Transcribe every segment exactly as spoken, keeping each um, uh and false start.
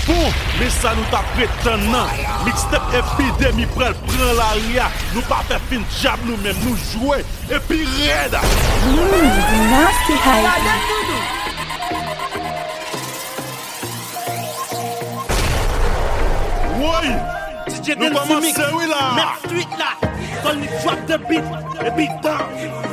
bon, mais ça nous t'a prétendant. Mixtape épidémie prend la ria. Nous pas faire fin jab nous-mêmes, nous jouer. Et puis raide. Mmh, nasty hype. Oui. Nous commençons, oui là. Next street là. Quand nous drop the beat, the beat down.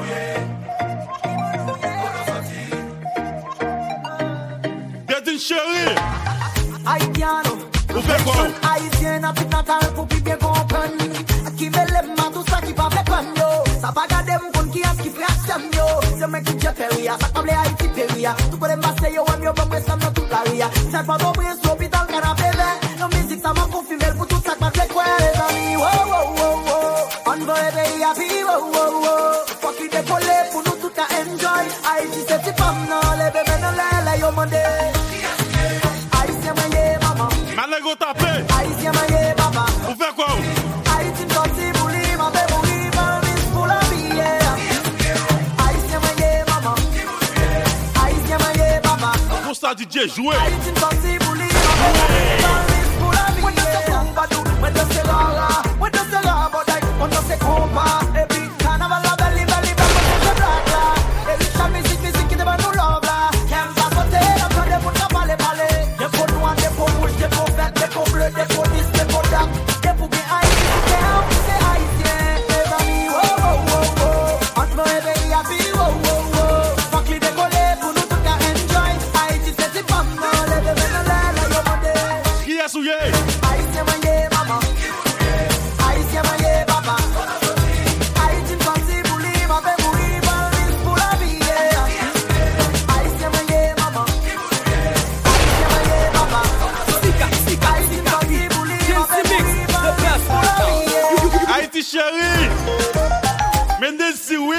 Dedine chérie. Haïtiano. Vous faites quoi? Haïtien a tout natal pour bien comprendre. Qui veut les mains, tout ça qui va faire comme yo. Ça va garder mon compte qui est-ce qui fraction yo. C'est moi qui j'ai fait ria. Ça comme les Haïti péria. Tout pour les masser yo, on yo, bon, mais ça me toute la ria. C'est pas d'ouvrir sur l'hôpital, canapé vert. Nos musiques, ça m'a confirmé pour tout ça que m'a fait quoi, les amis. Wow, wow, wow, wow. On va réveiller à vie, wow, wow, wow. Faut qu'il décolle pour nous tout à enjoy. Haïti, c'est si pas non, les bébés non les, les yo mandé. Haïtien, maye, maman. Manego tapé. Haïtien, maye, papa. Vous faites quoi? Haïtien, sorti pour lui, ma bébé, pour lui, parmi pour la vie. Haïtien, maye, maman. Haïtien, maye, papa. Pour ça, D J, jouez. Haïtien, sorti pour lui, ma bébé, parmi pour la vie. When does the compa do? When does the rara? When does the rara die? When does the compa? Et puis, carnaval, la belly, belly, belly, belly, black, là. Et puis, chaque musique, musique qui devant nous love, là. Qu'aime pas sauter, la plante des bouts, n'a pas les palais. Des peaux noires, des peaux rouges, des peaux vertes, des peaux bleues, des peaux lisses, des peaux dark. Des peaux bien haïtiens, c'est un, c'est haïtien. Les amis, wow, wow, wow, wow. On te réveille à vie, wow, wow, wow. Faut que les décoller pour nous tout à enjoy. Haïti, c'est si pas non, les bébés non les, les yo mandé. Qui est souillé? Haïtien, maye, maman. Haïtien, maye, papa. Haïtien, sorti pour lui, ma bébé, pour lui, parmi pour la vie. Haïtien, maye, maman. Haïtien, maye, papa. Haïtien, sorti pour lui, ma bébé, pour lui, parmi pour la vie. Haïti chérie. Mendes si oui.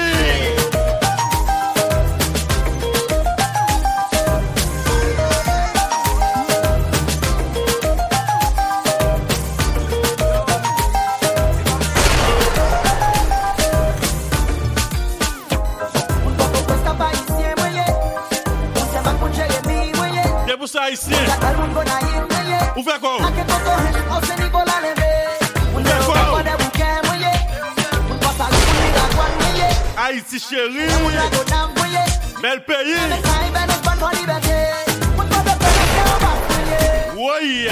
C'est pour ça haïtien. Vous faites quoi? Haïti chérie. Bel pays. Oui.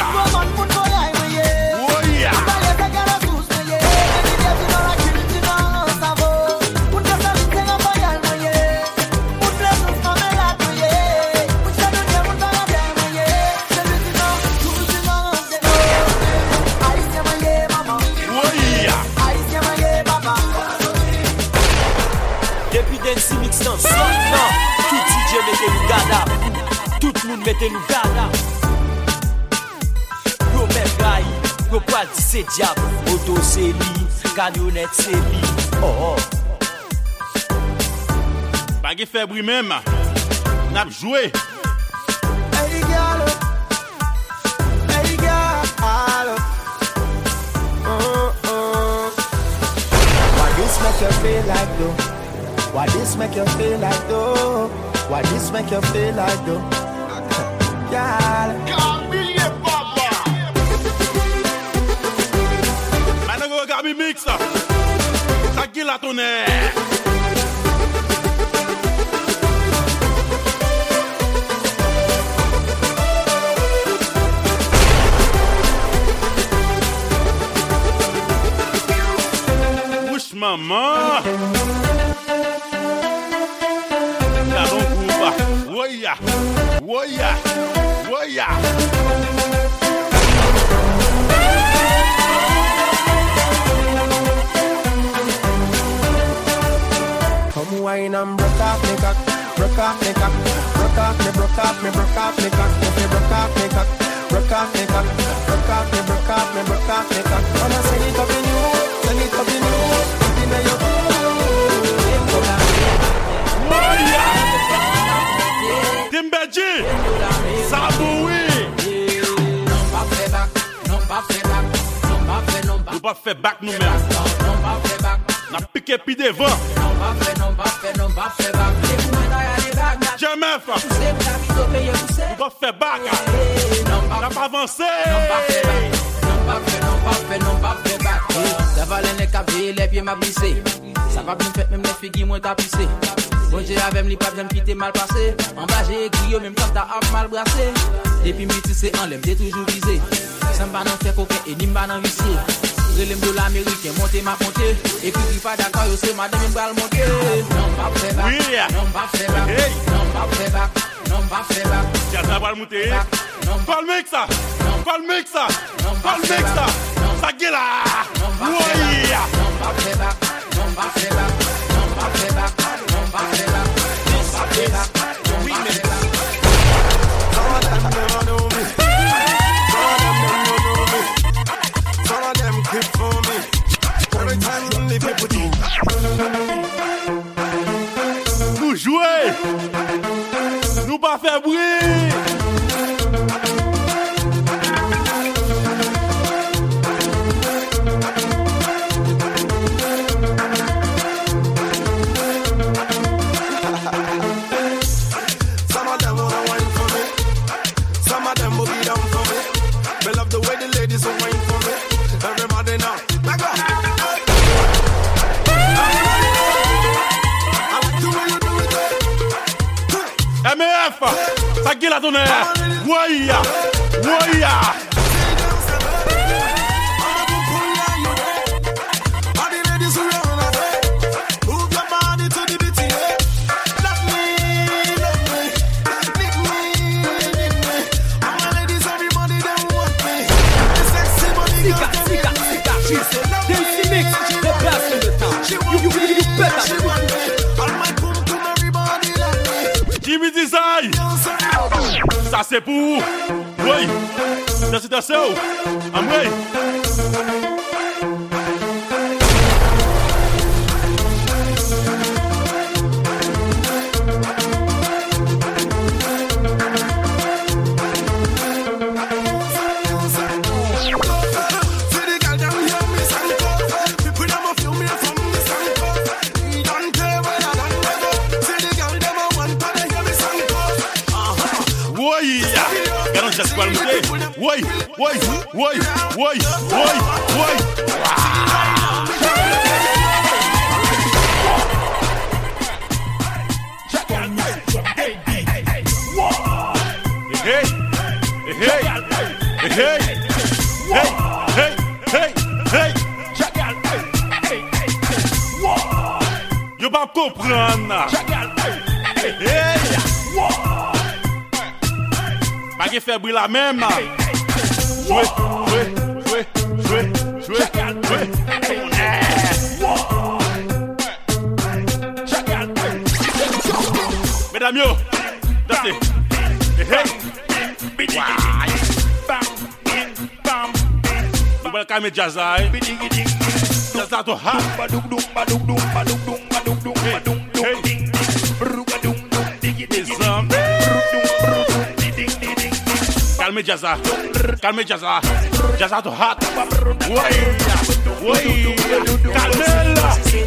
Oui. Depuis Dance Mix dans son non, tout D J mettez nous gada, tout le monde mettez nous gada. Yo même gaï, yo pas dit c'est diable, auto c'est lui, camionnette c'est lui. Oh oh. Pas de faire bruit même. N'a joué. Hey girl, hey girl, oh oh. Why this make you feel like though? Why this make you feel like though? Why this make you feel like though? Girl, Manego Gabi Mix. Ça qui la tonnerre. Wesh maman. Caron Cuba. Woya. Woya. Woya. come wine and broke off me cock, broke off me cock, broke off me, broke off me, broke off me cock, if you broke off me cock, broke off me cock, broke off me, broke off me, broke off me cock. Wanna send it up in you, send it up in you, up in your food. Timbeji, Saboui. Nous pas fait back nous-mêmes. N'a piqué puis devant. Jamais fait. Nous pas fait back. N'a pas avancer. Non pas fait back, non pas fait, non pas fait, non pas fait back. Devant les necks à pied, les pieds m'a blissé. Ça va bien fait, même les filles qui m'ont tapissé. Bon Dieu avec m'li pas j'aime quitter mal passé. En bas j'ai écrit même quand t'as mal brassé. Depuis midi c'est en l'aime, j'ai toujours visé. Ça me va non faire coquin et ni me va non vicier. Relève de l'américain, monter ma montée. Et puis pas d'accord, yo c'est madame une balle montée. Non pas fait back, non pas fait back, non pas fait back, non pas fait back. Y'a ça balle montée. Pas le mec ça, pas le mec ça, pas le mec ça. Ça gueule là. Oui. Non pas fait back, non pas fait back, non pas fait back, non pas fait back, non pas fait back, non pas fait back. Some of them never know me. Some of them don't know me. Some of them keep for me. Every time the people do. Nous jouer. Nous pas faire bruit. M F, ça gueule à ton air. Woya, woya. Jimmy Design. Ça c'est pour. Oui. That's it, that's all. I'm ready. Woi, woi, woi, woi, woi, woi. Hey, hey, hey, hey, hey, hey, hey. Yo pas comprendre. Hey. Pas que faire briller la même. Jouer, jouer, jouer, jouer, jouer, jouer. Mesdames, yo, that's it. Hey, you better come with Jazza, eh? Jazza to hot. Hey, calme Jazza, calme Jazza, Jazza to hot. Woi, woi, calme-la.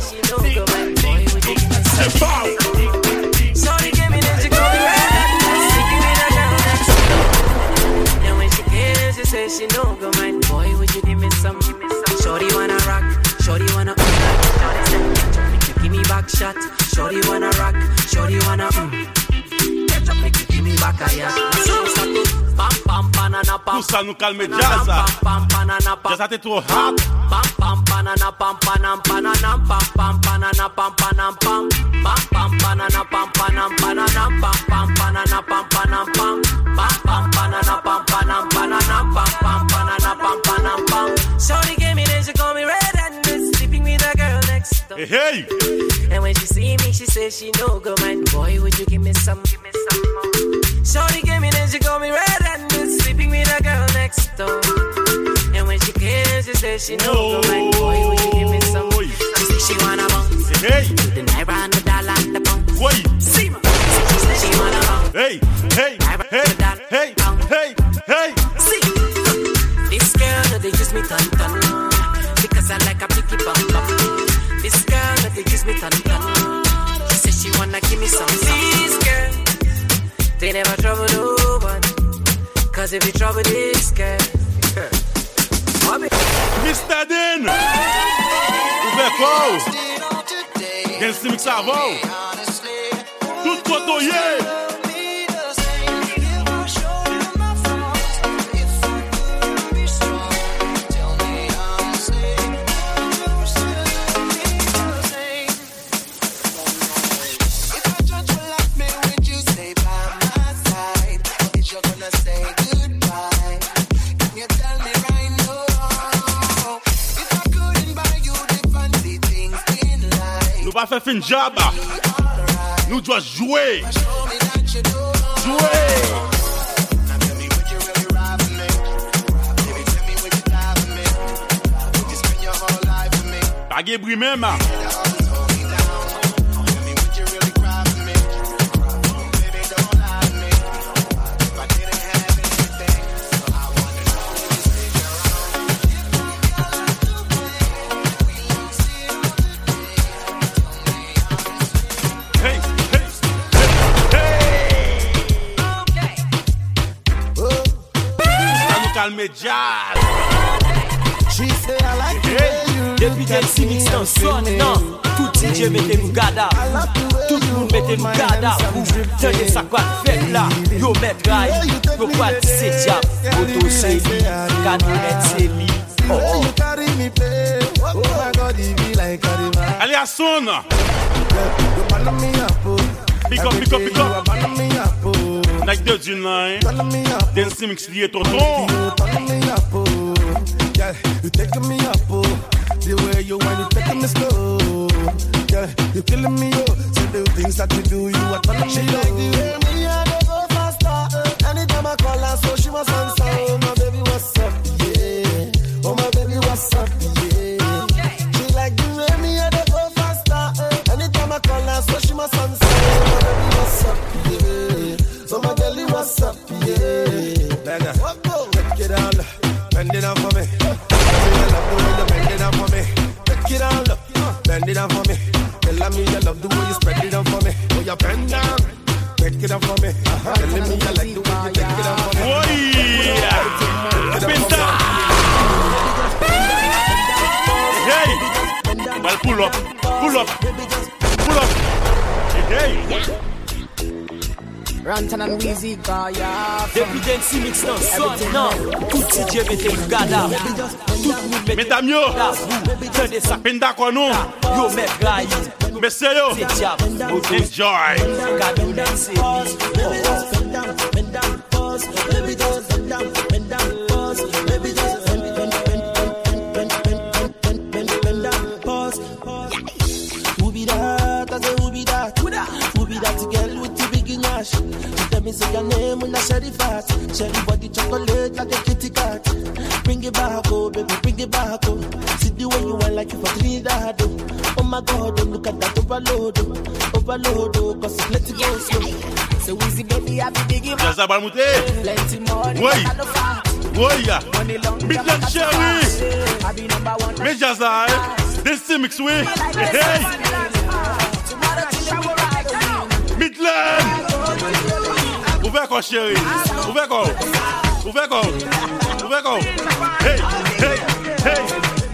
C'est fort. Shorty gave me that she called me red. Sneaking in a girl next door. And when she came, she said she no go mind. Boy, would you give me some? Give me some. Shorty wanna rock, shorty wanna mm. Shorty said, make you give me back shot. Shorty wanna rock, shorty wanna mm. Make you give me back a yacht. So start to pam pam banana pam. Tout ça nous calme Jazza. Pam pam banana pam. Jazza t'es trop hot. Pam pam banana pam panam banana pam pam banana pam panam pam. Pam pam banana pam panam banana pam pam banana pam panam pam. Pam pam banana pam panam banana pam pam banana pam panam pam. Shorty gave me this, she call me red-handed, sleeping with a girl next door. Hey, hey. And when she see me, she says she no go mind. Boy, would you give me some? Give me some more. Shorty gave me this, she call me red-handed, sleeping with a girl next door. And when she came, she said she no go mind. Boy, would you give me some? She said she wanna bounce. Hey, to the naira and the dollar and the pound. woi. See me. She said she wanna bounce. Hey, hey, hey, hey, hey, hey. See, this girl no they use me ton ton because I like a picky bum bum. This girl no they use me ton ton. She said she wanna give me some. These girls they never trouble no one. Cause if you trouble this girl, Mister Dean, ouvert quoi? Dance Mix avant. Tout cotoyé. Nous pas faire fin job. Nous devons jouer. Jouer. Pas de même. Calme jazz. She say I like the way you Depuis Dance Mix dans son non. Tout D J mettez nous gada. Tout le monde mettez nous gada. Tenez ça quoi fait là. Yo met rail. Yo quoi c'est diable. Auto c'est lui. Canonette c'est lui. Oh oh. Allez à son. Pick up, pick up, pick up. Like the July. Dance Mix lié tonton. Yeah, you taking me up, oh. The way you want you taking me slow. Yeah, you killing me, oh. So the things that you do, you are telling me. She like the way me and I go faster. Anytime I call her, so she must answer. Oh my baby, what's up? Yeah. Oh my baby, what's up? Yeah. She like the way me and I go faster. Anytime I call her, so she must answer. Oh my baby, what's up? Yeah. So my girlie, what's up? Yeah. Beggar, take it down, bend it down for me. Bend it down for me. Take it down, look. Bend it down for me. Tell me you love the way you spread it down for me. Oh, you bend down. Take it down for me. Tell me you like the way you take it down for me. Oh yeah. Bend down. Hey. Well, pull up. Pull up. Pull up. Hey. Rantan and Weezy, Gaya. Depuis Dance Mix dans son non. Tout D J mettez nous gada. Tout le monde mettez Mesdames yo. Tenez ça. Bend down quoi non. Yo met rail. Messieurs yo. C'est diable. Enjoy. Canonette c'est lui. Oh oh. Who be that? I say who be that? Who be that girl with the big nash? You tell me say your name when I share the fat. Share the body chocolate like a kitty cat. Bring it back, oh baby, bring it back, oh. See the way you want like you for Trinidad, oh. Oh my God, oh, look at that overload, oh. Overload, oh, cause it's plenty go slow. So easy baby, I be digging back. Jaza balmouté. Plenty money, Oui. I no fat. Oui ya. Money long, Midland Cherry. I be number one. Mais Jaza, eh. Dance Mix oui. Hey. Midland. Ouvert quoi chérie. Ouvert quoi. Ouvert quoi. Ouvert quoi. Hey. Hey. Hey.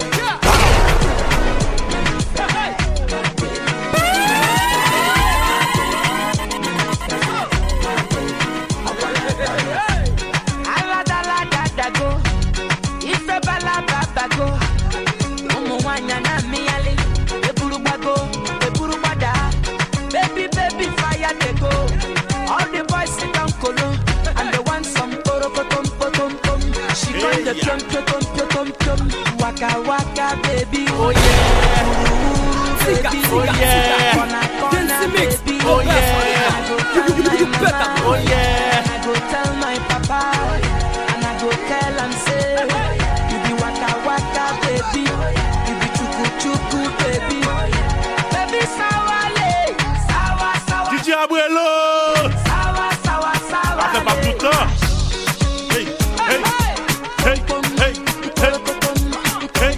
Baby, baby, fire they go. All the boys sit down colo, and they want some poro potom potom tom. She got the tom tom tom tom. Waka waka, baby, oh yeah. Baby, oh yeah. Dance Mix, oh yeah. Oh yeah. I go tell my papa, and I go tell and say, you be waka waka, baby. You be chuku chuku, baby. Baby, sawale, sawa sawa. D J Abuelo. Sawa sawa sawa. Ça fait pas tout le temps. Hey. Hey. Hey. Hey. Hey. Hey.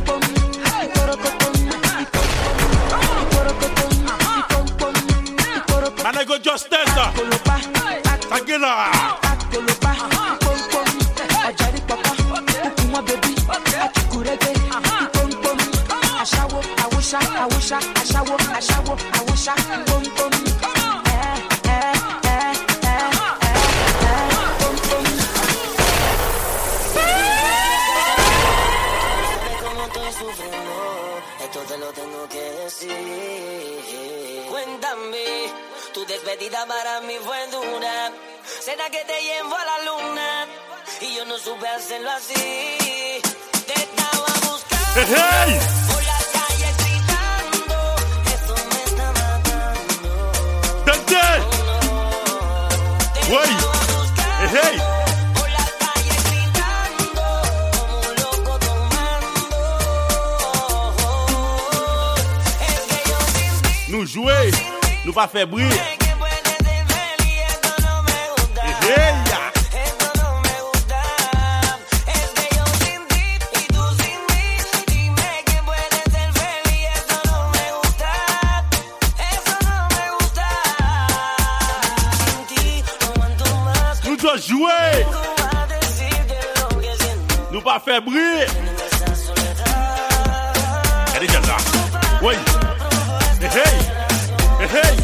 Manego Justice. Tagala. Sasha, boom boom. Eh, eh, eh, eh, eh, boom boom. Como estoy sufriendo, esto te lo tengo que decir. Cuéntame, tu despedida para mí fue dura. Será que te llevo a la luna y yo no supe hacerlo así. Te estaba buscando. Hey, hey. Por la calle gritando, esto me está matando. Dante. Te Wey. estaba buscando. Hey, hey. Por la calle gritando, como un loco tomando. Es que yo sin ti, Nous jouer, nous pas faire bruit. sé que puedes ser feliz, esto no me gusta. Hey, ya. Esto no me gusta. Es que yo sin ti y tú sin mí. Dime que puedes ser feliz, esto no me gusta. Esto no me gusta. Sin ti no aguanto más. Nous doit jouer, Vengo a decirte lo que siento nous pas faire bruit. en esta soledad. Elle est déjà là. Oui. Hey, hey. Hey, hey.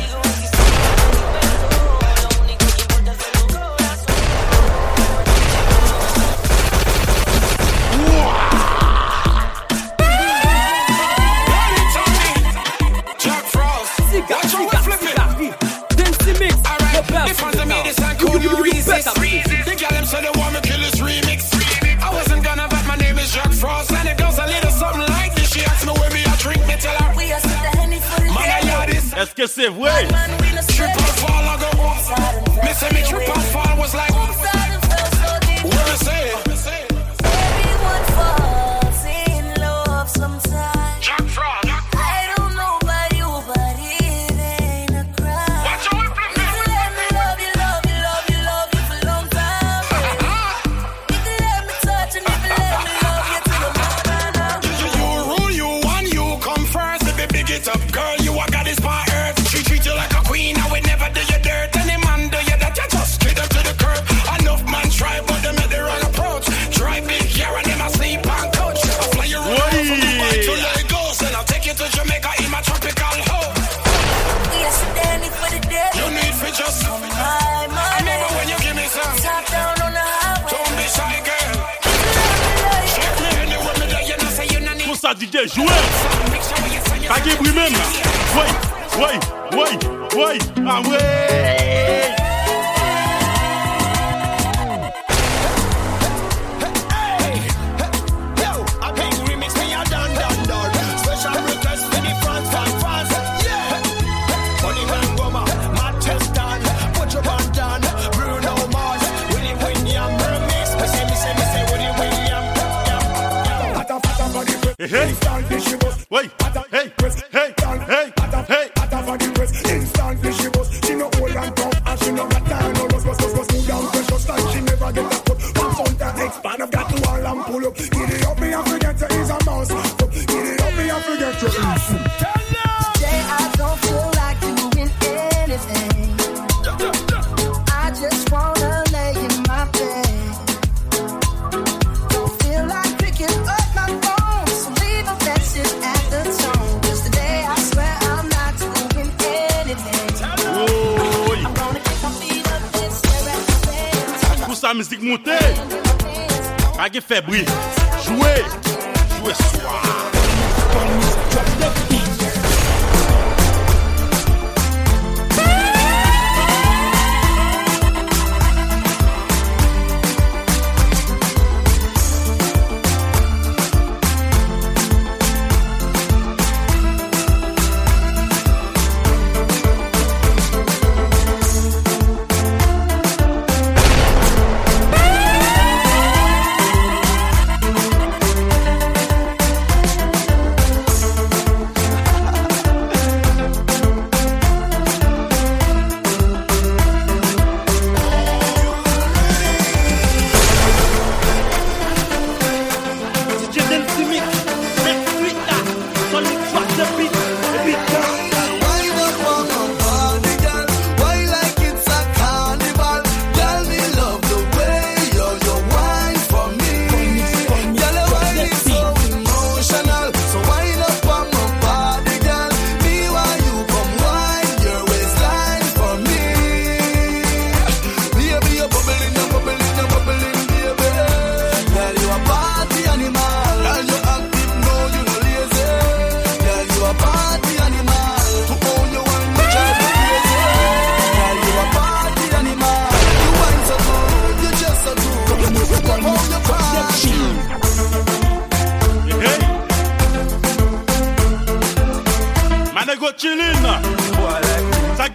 Jack Frost. Sika, Watch how we sika, flip it. sika. Densey mix. Alright, Your if I'm best the now. meanest and You- cool, you- you you resist. better please. The gal them say they want me kill this remix. I wasn't gonna, but my name is Jack Frost, and it goes a little something like this. She asked me where me I drink, me tell her We are sit the Henny for the man I day. hear this. Est-ce que c'est vrai? Man, we no Trip and fall, I go oops. Me say me trip and fall was like Oops, I done fell so deep. what me say? Everyone falls in love sometimes. Jack Frost. I don't know about you, but it ain't a crime. Watch how we flip You can let me love you, love you, love you, love you for a long time. You can let me touch and you can let me love you till the morning. You, you rule, you want, you come first. If you big it up, girl, you a goddess on earth. She treat you like a queen, I would never do you dirt. Any man do you that, you just straight up to the curb. Enough man try, but they make the wrong approach. Drive big here and them a sleep on couch. I fly you around Oi. from Dubai to Lagos, and I'll take you to Jamaica in my tropical home. We are sit the Henny for the day. You need for just My money. remember when you give me some. Top down on the highway. Don't be shy, girl. Check me anywhere me there, you know say you no need. Pour ça, D J, jouer. Make sure you say you Pas de bruit même. Oui, oui, oui, oui. Ah ouais. Yo, I pay remix me a done done done. Special request for the France fan fans. Yeah. Funny man Goma, Matt Teston, put your band on. Bruno Mars, Willie William remix. Me say me say me say Willie William. Hey, hey. Oui, hey, hey, hey, hey. Today I don't feel like doing anything. I just wanna lay in my bed. Don't feel like picking up my phone, so leave a message at the tone. 'Cause today I swear I'm not doing anything. Oui. I'm gonna kick my feet up and stare at my friends. Pour ça, musique montée. Pas de faire bruit. Jouer. Jouer soir.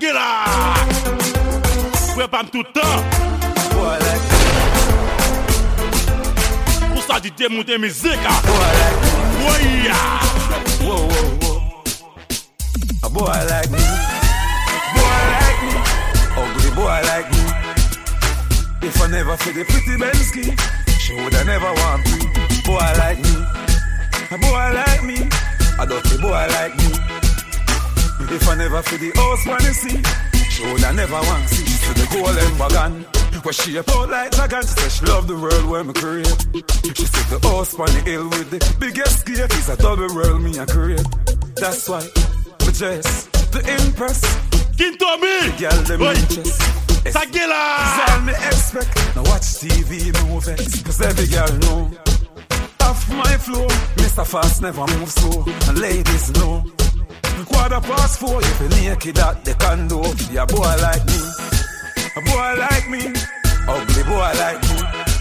gueule là. Ouais, pas tout le temps. Boy like Pour ça, tu t'es monté musique. Boy like Ouais. Whoa, whoa, whoa. A boy like me. Boy like me. Ugly boy like me. If I never feel the pretty Bensky, she woulda never want me. Boy like me. A boy like me. A dirty boy like me. If I never feel the house man you see, she woulda never want see. She see the golden wagon where she a out like dragon. She said she love the world where me create. She said the house on the hill with the biggest gate is a double world me a create. That's why me dress to impress. Kinto me. The girl them interest. Ça gueule là. It's all me expect. Now watch T V no vex, cause every girl know off my flow. Mister Fast never move slow, and ladies know. Quarter past four, if you naked at the condo, be a boy like me, a boy like me, ugly boy like me.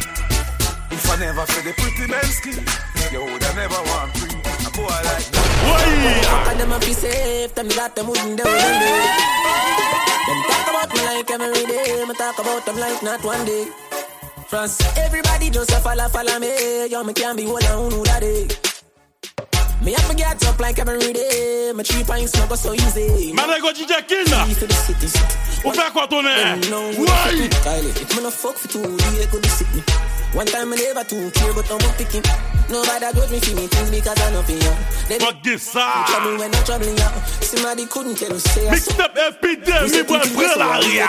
If I never feel the pretty Bensky, you woulda never want free. A boy like me. Fuck them up be safe, them got them wouldn't do it. Them talk about me like every day, me talk about them like not one day. France, everybody just a follow, follow me. Yo, me can't be one on who that day. Me have to get up like every day. My three pints not go so easy. Man, I go to Jack King. Ou fait quoi ton air? Why? If me no fuck for two, they could sick me. One time I never too care, but I'm picking. Nobody got me feeling things because I know for you. Fuck this up. Trouble when I'm troubling you. Somebody couldn't tell you say I Mixed up F P D, me boy, prends la ria.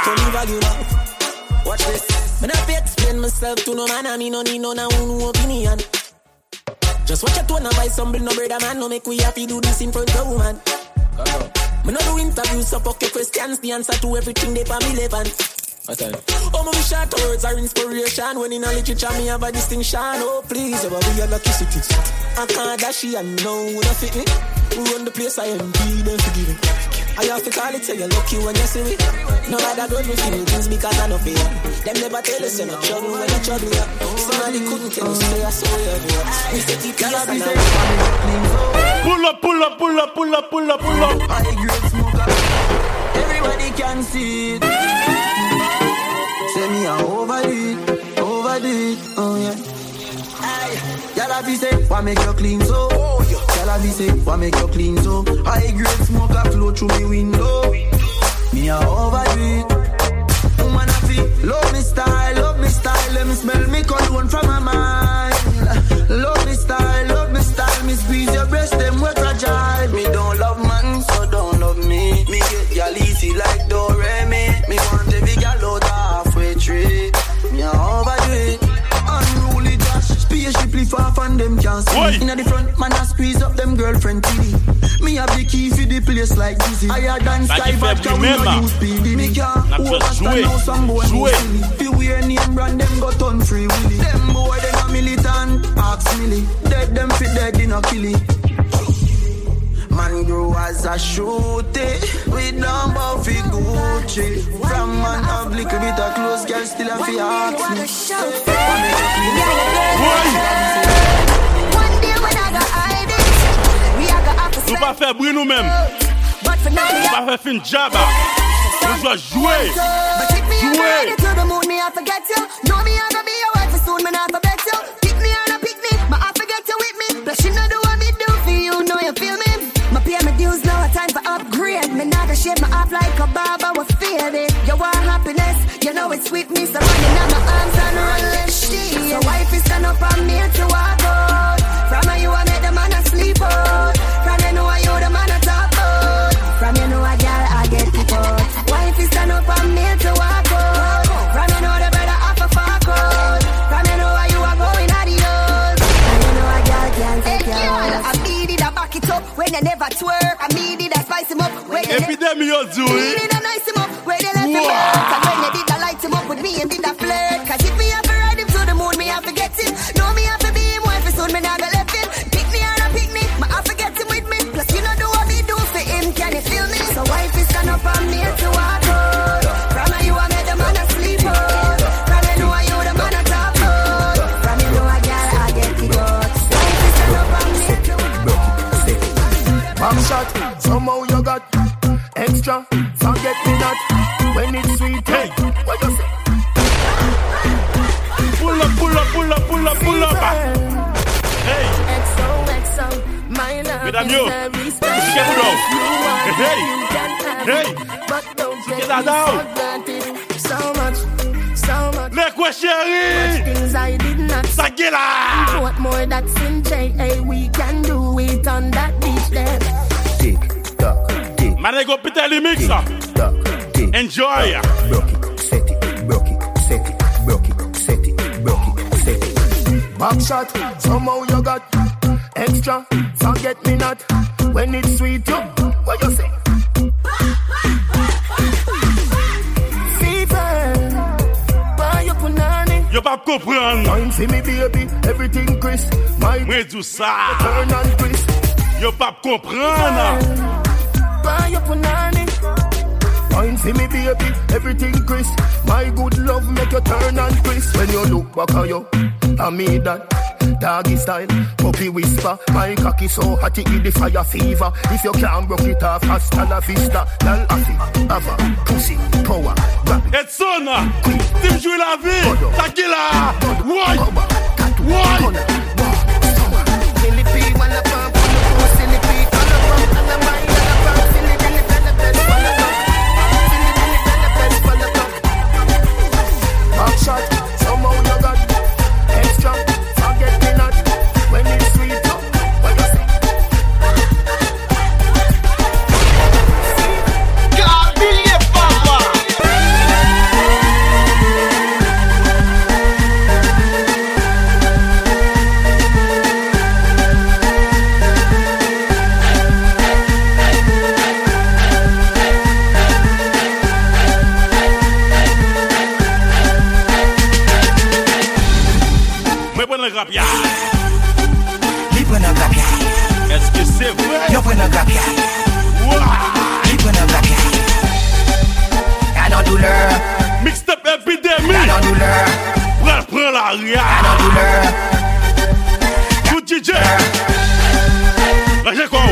Watch this. Me not be explain myself to no man, I me no need no na one opinion. Just watch a tone and buy some bill, no brother man. No make we happy do this in front of woman. Me no do interviews, so fuck your questions. The answer to everything they for me relevant. Oh, my short words are inspiration. When in a literature, me have a distinction. Oh, please, ever be a lucky city. I can't dash it and no one fit me. Who run the place I am, be them forgive me. I have to call it, say you're lucky when you see me. No matter don't me feel things because I know fear. Them never tell us you're not trouble when you're trouble. Somebody couldn't tell us, say I saw you. We say keep your ass and pull up, pull up, pull up, pull up, pull up, pull up. I great smoker. Everybody can see it. Say me I overdo it, overdo it, oh yeah. Y'all be say, why make you clean so? Y'all be say, why make you clean so? High grade smoke a flow through me window. Me a overdo it. Woman I feel, love me style, love me style. Let me smell me cologne from my mind. Love me style, love me style. Me squeeze your breast, them we fragile. Me don't love man, so don't love me. Me get y'all easy like Doremi. Me want every gal out halfway tree. Me a overdo it. Unruly Josh, spaceship far from them can't see. Inna the front, man I squeeze up them girlfriend T V. Me have the key for the place like Dizzy. Higher than Sky Vodka, we no use P D. Me can't overstand now some boy me silly. Fi wear name brand, them got on free willy. Them boy them a militant, ask Millie. Dead them fi dead in a killie. Man grow as a shooty. We don't bow fi Gucci. From man have little bit of clothes, girl still a fi ask me. One day when I got hide it, we are gonna have to nous pas faire bruit nous-mêmes. Nous pas faire fin jabba. Nous doit jouer. Jouer. to the moon, me I forget you. Know me I gonna be your wife soon, me not forget you. Pick me and I pick me, but I forget you with me. Plus you know do what me do for you, know you feel me. My pay my dues now, a time for upgrade. Me not gonna shape my off like a barber, we feel it. You want happiness, you know it's sweet me. So running out my arms and run like shit. So wife is stand up on me to walk out. From you I make the man a sleep out. From you know I you the man a talk out. From you know I girl I get kick out. Wife is stand up on me to walk out. From you know the brother off a fuck out. From you know I you are going adios. And you know I girl can't take you out. I beat it, I back it up when you never twerk. I mean it, I spice him up when you Epidemic you do it. Beat it, I nice him up when you let him work. And when you did I light him up with me and did I flirt. Cause if me have to ride him to the moon, me have to get him. No me have to be him, wife is soon me not gonna left him. Pick me and I pick me, my have to get him with me. Plus you know do what me do for him, can you feel me? So wife is stand up on me to walk out. From you I made the man a sleep out. From you know I you the man a top out. From you know I girl I get kicked out. Wife is stand up on me to walk out. Bam shot, somehow you got extra. Fat forget me not. When it's sweet, hey, what you say? Pull up, pull up, pull up, pull up, pull up. Hey. X O X O, my love Mesdames, is yo. very special. Hey. If you want it, Hey. you can have Hey. it. But don't Get get that me down. for granted. So much, so much. Les quoi chérie? Things I did not Ça gueule là. What more that's in J A, we can do it on that beach there. Tick tock, tick. Manego Peter Limix. Tock, tick. Enjoy. Broke it, set it, broke it, set it, broke it, set it, broke it, set it. Back shot, somehow you got extra. Forget me not. When it's sweet, you, what you say? Yo pas comprendre. Time for me baby, everything crisp. My Moi tout ça. turn and crisp. Yo pas comprendre. Buy your punani. Wine for me baby, everything crisp. My good love make you turn and crisp. When you look back at you, I mean that. Doggy style, puppy whisper. My cocky so hot it give the fire fever. If you can't broke it off, hasta la vista. Lal afi, ava, pussy, power, grab it. Edson, Tim joue la vie. Ça gueule là. Why? Why? Back shot, somehow you got extra. Forget me not. When it's sweet, what you say? God be your papa. Moi prends le grapia. Li prend un grapia. Est-ce que c'est vrai? Yo prend un grapia. Li prend un grapia. Y'a non douleur. Mixtape épidémie. Y'a non douleur. Prends, prends la ria. Y'a non douleur. Good D J. Lâchez quoi?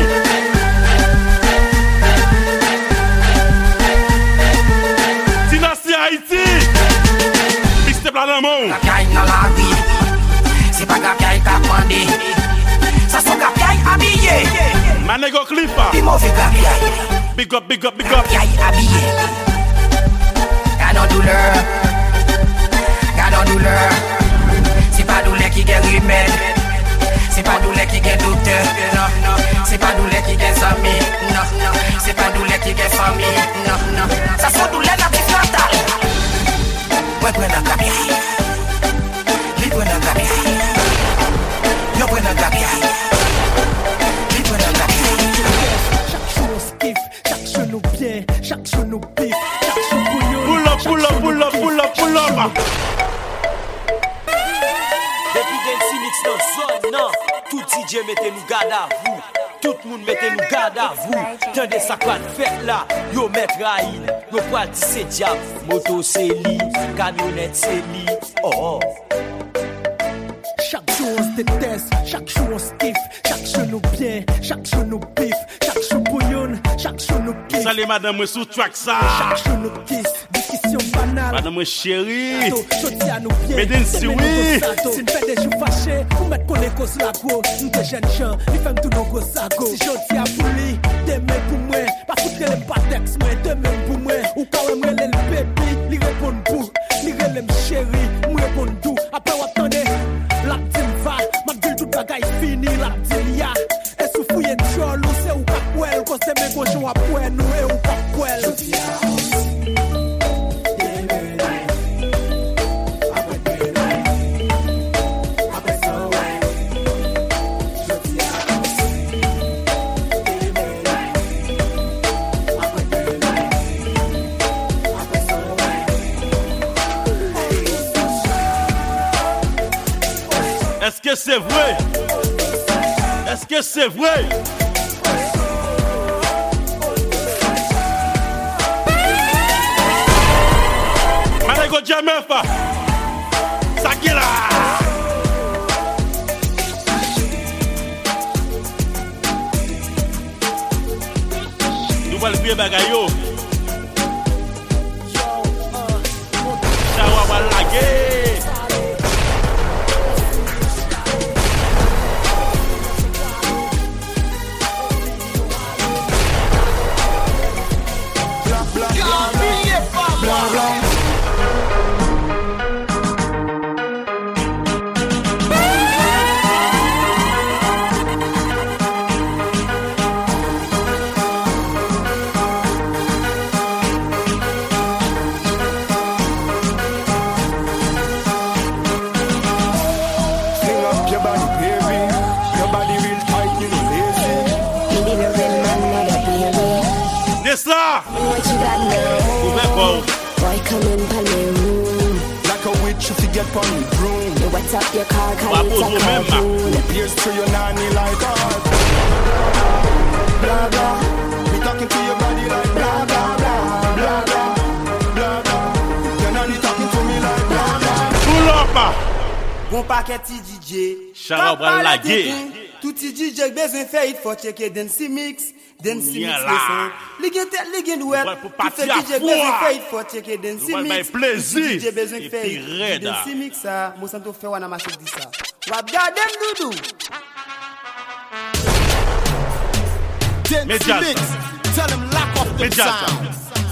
Dynastie Haïti. Mixtape là dans le monde. Grapia dans la vie. C'est pas grapia qui a demandé. Ça sont grapia habillé. Manego Clipper. Di mauvais grapia. Big up, big up, big up. Grapia habillé. Y'a non douleur. Y'a non douleur. C'est pas douleur qui gagne remède. C'est pas douleur qui gagne docteur. Non, non. C'est pas douleur qui gagne amis. Non, non. C'est pas douleur qui gagne famille. Non, non. Ça sont douleur la vie fatale. Ouais, prends un grapia. Li prend un grapia. Yo prends un grapia. Li prend un grapia. Chaque jour on skiffe, chaque genou bien, chaque genou pif, chaque jour bouillon. Pull up, pull up, pull up, pull up, pull up. Depuis Dance Mix dans zone, non. Tout D J mettez-nous garde à vous. Tout le monde mettez-nous garde à vous. Tendez ça quoi de fait là. Yo mettre Raïl, yo quoi dit c'est diable. Moto c'est li, camionnette c'est li. Oh. Chaque jour on se déteste, chaque jour on skiffe, chaque genou bien, chaque genou pif, chaque jour bouillon, chaque genou kiff. Salut madame, moi sous track ça. Chaque genou kiss, discussion banale. Madame moi chérie. Choti à nous pieds. Mesdames, si oui. Si nous fait des jours fâchés, pour mettre qu'on est cause la go. Nous des jeunes gens, nous faisons tout nos gros sago. Si choti à pour lui, demain pour moi. Pas foutre les patex, moi, demain pour moi. Ou quand on me le baby, lui répond pour. Lui relève chérie, moi répond tout. Après on attendait. La team va, ma ville tout bagaille fini, la team ya. Et sous fouiller troll, ou c'est ou pas poil, qu'on se met bonjour à poil, nous et ou pas poil. Est-ce que c'est vrai? Est-ce que c'est vrai? Manego Jamefa. Sakila. Nous allons le pied bagayo. ça. What you got now? Ouvert quoi? Boy, come in, pan me room. Like a witch if you get on the broom. You wet up your car, Bah, call it pose a vous-même, cartoon. Pierce through your nanny like that. Blah blah. We talking to your body like blah blah blah blah blah blah blah. Your nanny talking to me like blah blah. Pull up. Bon paquet T D J. Chara bral la guerre. Tout T D J besoin faire il faut checker Dance Mix. Dance Mix leçon. Li gen tête, li gen douette. Tout D J besoin faire il faut checker Dance Mix. Plaisir. D J besoin faire Dance Mix ça. Moi santo fait wana machine dit ça. Wap gadem doudou. Dance Mix. Tell them lock off the sound.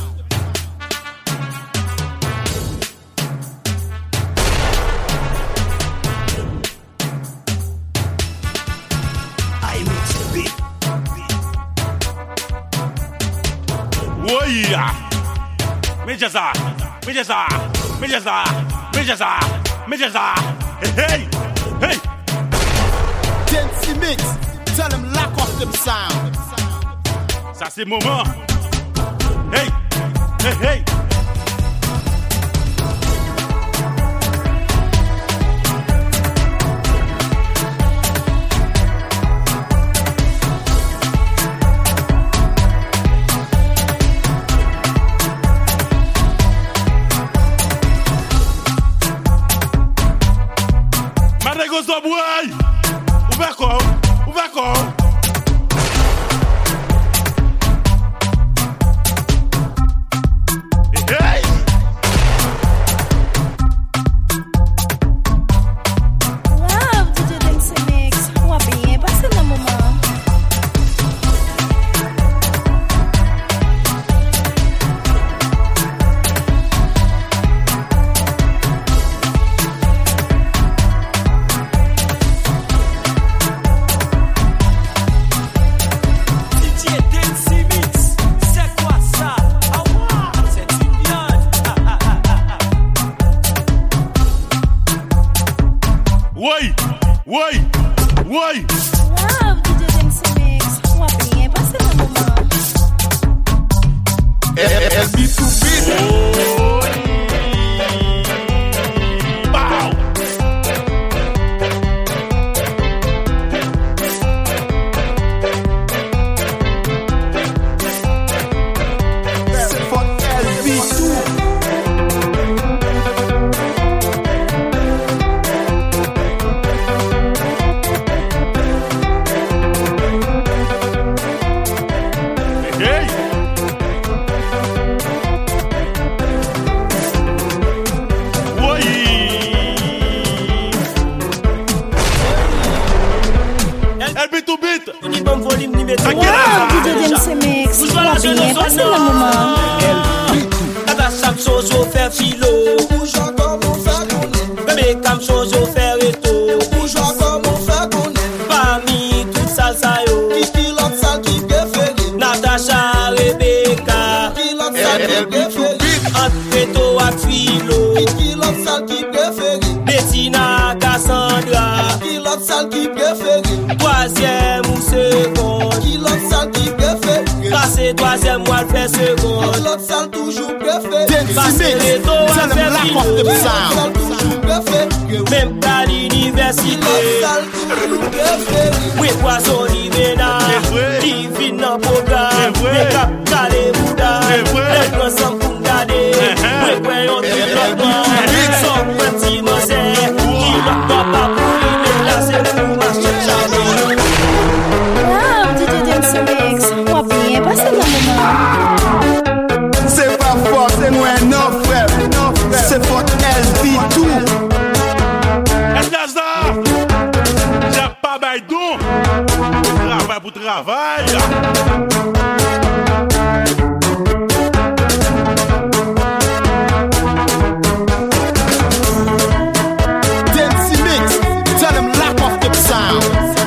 Oui, Mejaza, Mejaza, Mejaza, Mejaza, Mejaza. Hey, hey. Dance Mix, tell them lock off them sound. Ça c'est moment. Hey, hey, hey. Ouvert quoi? Ouvert quoi? Hey! Wow, D J Dance Mix. Ou bien, passez le moment. Oui, oui, oui. Wow, D J Dance Mix. Ou bien, passez le moment. L B two beat. Wow. C'est for L B two. Hey! Oui! L B two beat! Wow, D J Dance Mix. Ou bien, passez le moment. Cada chaque chose au faire philo. Bougeons comme on fait qu'on est. Mais comme chose au faire éto. Bougeons comme on fait qu'on est. Parmi tout salsa yo. Qui qui l'autre salle qui préféré. Natasha, Rebecca. Qui l'autre salle qui préféré. Entre to à philo. Qui qui l'autre salle qui préféré. Bettina, Cassandra. Qui l'autre salle qui préféré. Troisième ou seconde. Qui l'autre salle qui préféré. Passer troisième ou fait seconde. Qui l'autre salle toujours préféré. Passer les dos à faire philo. Salle toujours préféré. Même qu'à l'université. Salle toujours préféré. Oui, poisson libéna. Divine en programme. Mais cap calé bouddha. Les grands sont pour me garder. Oui, voyons développement. Son petit monsé. Qui va pas pour lui. Mais là, c'est pour marcher jamais. Wow, D J Dance Mix. Ou bien, passez le moment. C'est pas fort, c'est moi, non frère. C'est for L B two. Elazar! J'ai pas baïdon! Travail pour travail! Dance Mix, tell them lock off the sound.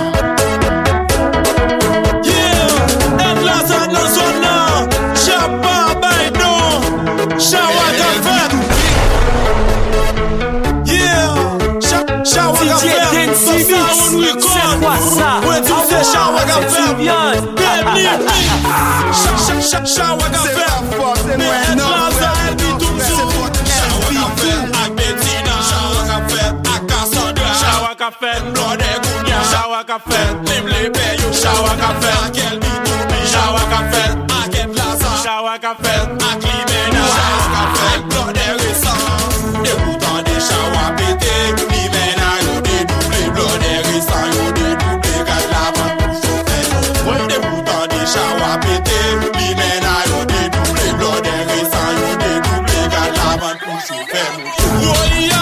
Yeah, Elazar non son nom. J'ai pas baïdon. Shawa Gafet. Yeah, Shawa Gafet. C'est quoi ça? C'est tout bien. Shower café, blood shower café, limle beyo, shower café, quel bito, shower café, a quel plaza, shower café, a climena, shower café, blood récent, écoutant des shower pété, climena, yo dédoublé, blood récent, yo dédoublé, car la vente pour chauffer, écoutant des shower pété, climena, yo dédoublé, blood récent, yo dédoublé, car la vente pour chauffer, woya.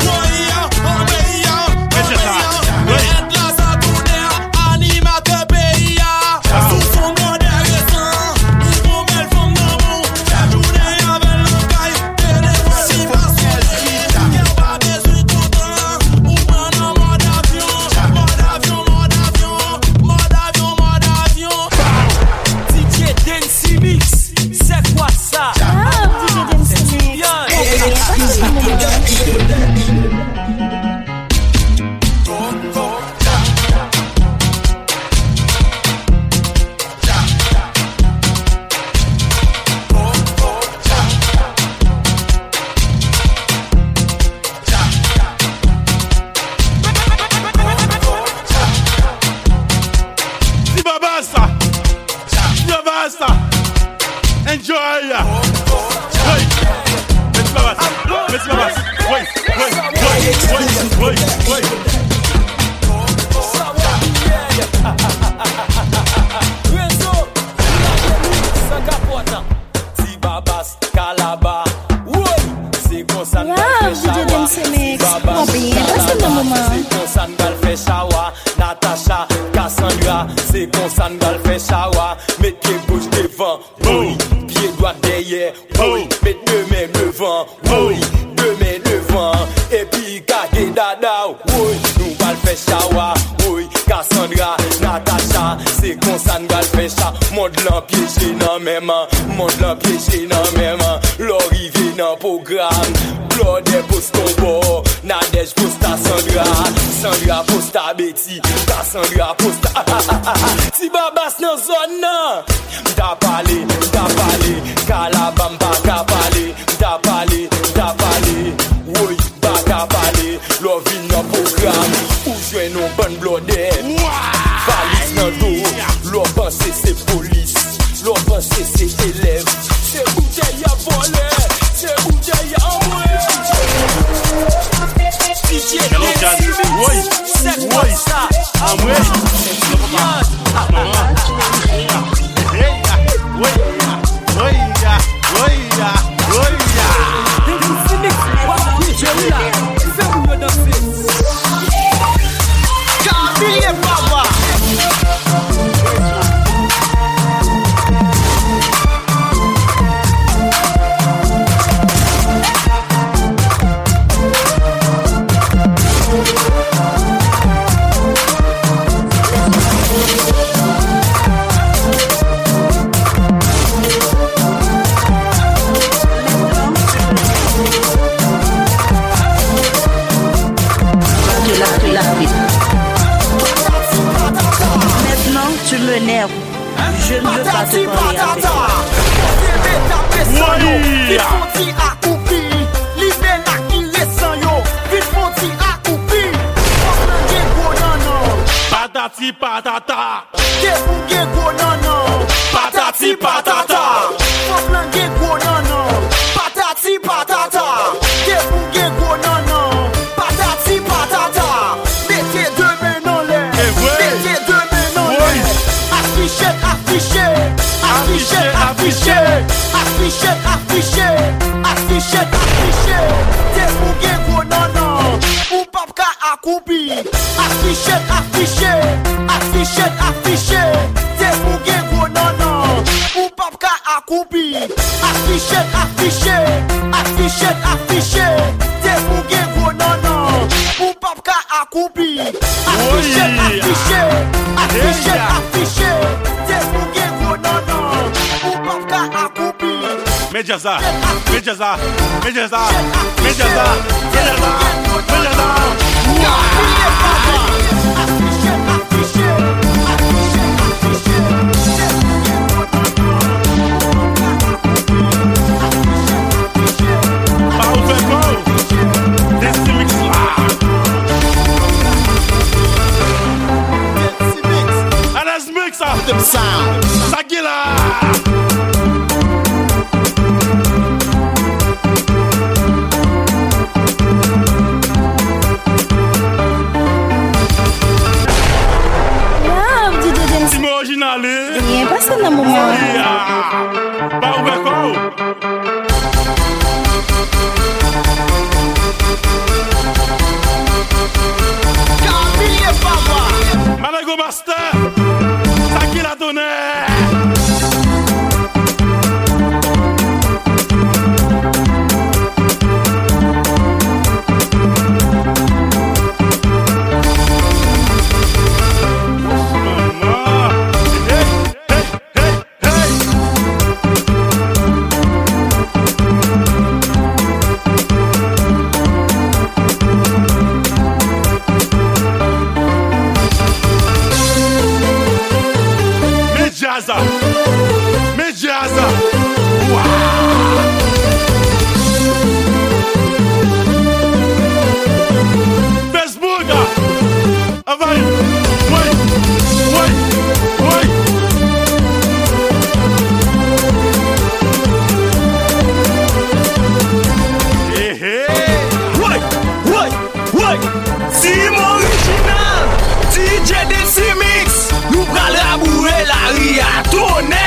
Patati patata, get go no no. Patati patata, fuck get go no no. Patati patata, get go no no. Patati patata, mettez deux mains en l'air, mettez deux mains en l'air. Affichez, affichez, affichez, affichez, affichez, affichez, affichez, affichez. Get go no no. Ou papka accoupi. Affichez, affichez, affichez, affichez. T'es bougué gros non non. Ou papka accoupi. Affichez, affichez, affichez, affichez. T'es bougué gros non non. Ou papka accoupi. Affichez, affichez, affichez, affichez. T'es bougué gros non non. Ou papka accoupi. Mejaza, Mejaza, Mejaza, Mejaza, Mejaza, Mejaza. them sound. Rien passé dans le moment. Pas ouvert quoi? Manago Master, ça qui l'a donné. Medjaza, wow. Facebook, avai, ouais, ouais, ouais. Hey, hey, ouais, ouais, ouais. Team original, D J Densy Mix, nous prenons la bouée la ria tourner.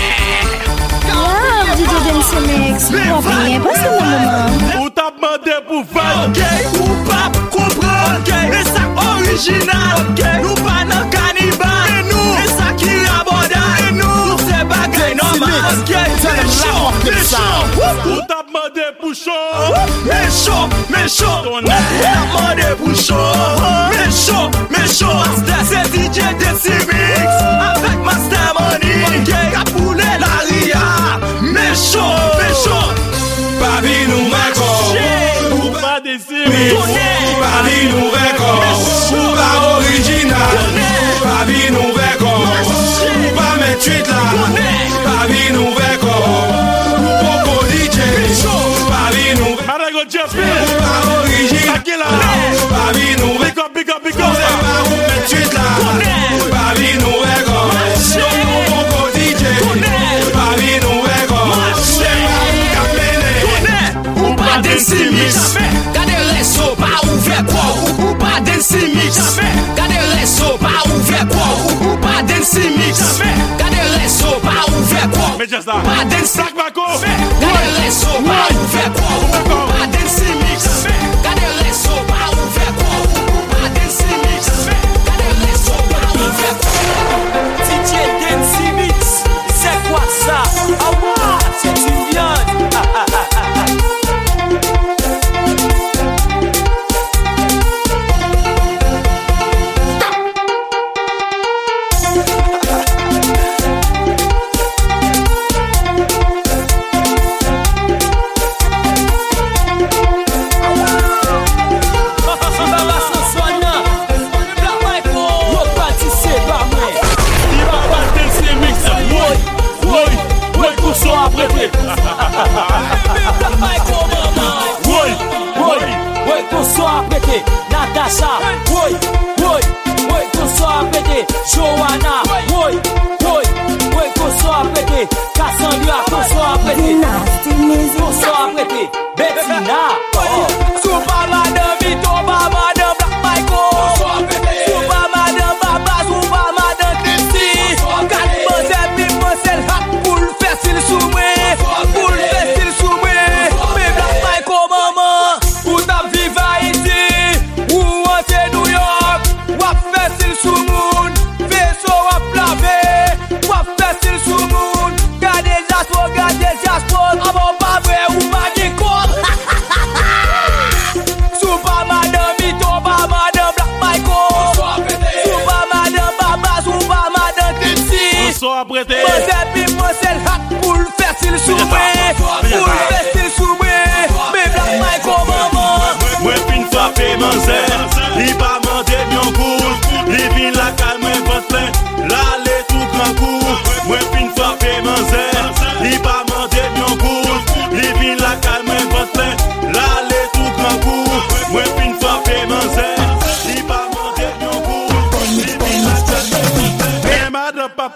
Wow, D J Densy Mix, on va rien passer dans le moment. Ou t'as demandé pour faire, ok, ou pas comprendre, ok, et ça original, ok, nous pas dans cannibal, et nous, et ça qui abordable, et nous, c'est bagaille normal, ok, c'est chaud, c'est chaud, ou t'as demandé pour chaud, mais chaud, mais chaud, ou t'as demandé pour chaud, mais chaud, mais chaud, c'est D J Densy Mix, avec Master Money, ok, capoulé la ria, mais chaud, mais chaud, Babi nous record, ou pas des séries, Babi nous record, ou pas original, Babi nous record, ou pas mettre suite là, Babi nous record, ou Poco D J, Babi nous record, Manago Jeffy, ou pas original, Babi nous record, pick up, pick up, pick up, ou mettre suite là, Babi nous record, ou Poco D J, Babi nous record, ou pas Densy Mix, gardez les sauts, pas ouvert quoi, ou pas Densy Mix, gardez les sauts, pas ouvert quoi, ou pas Densy Mix, gardez les sauts, pas ouvert quoi, ou pas Densy Mix, gardez les sauts, pas ouvert quoi, ou pas Densy Mix, gardez les sauts, pas ouvert quoi, ou pas Densy Mix, gardez les sauts, pas ouvert quoi. D J Densy Mix, c'est quoi ça? Ah ouais, c'est une viande. Ah, ah, ah, ah, ah. Natasha, boy, boy, boy, qu'on soit pété. Joanna, boy, boy, boy, qu'on soit pété. Cassandra, qu'on soit pété. Qu'on soit pété. Bettina, oh. Super Madame Vito, Madame Black Michael. Super Madame Baba, Super Madame Densy. Quatre pensées, puis pensées, hot pour le faire s'il soumet. Pour le faire s'il soumet. Mais Black Michael, maman, pour ta vie va ici. New York, wap festil sou moun, feso wap lave, wap festil sou moun, gade jaspo, gade jaspo, abon pa vre ou pa di kod. Super Madame Vito, Madame Black Michael, Super Madame Baba, Super Madame Densy. Mose pi mose l hat pou l festil sou mwen, pou l festil sou mwen, me Black Michael maman. Mwen fin frappe manzel, li pa mande nyon kou, li vin la calme mwen vant plen, la le tout grand kou. Mwen fin frappe manzel, li pa mande nyon kou, li vin la calme mwen vant plen, la le tout grand kou. Mwen fin frappe manzel, li pa mande nyon kou, li vin la calme mwen vant plen. Madame papa,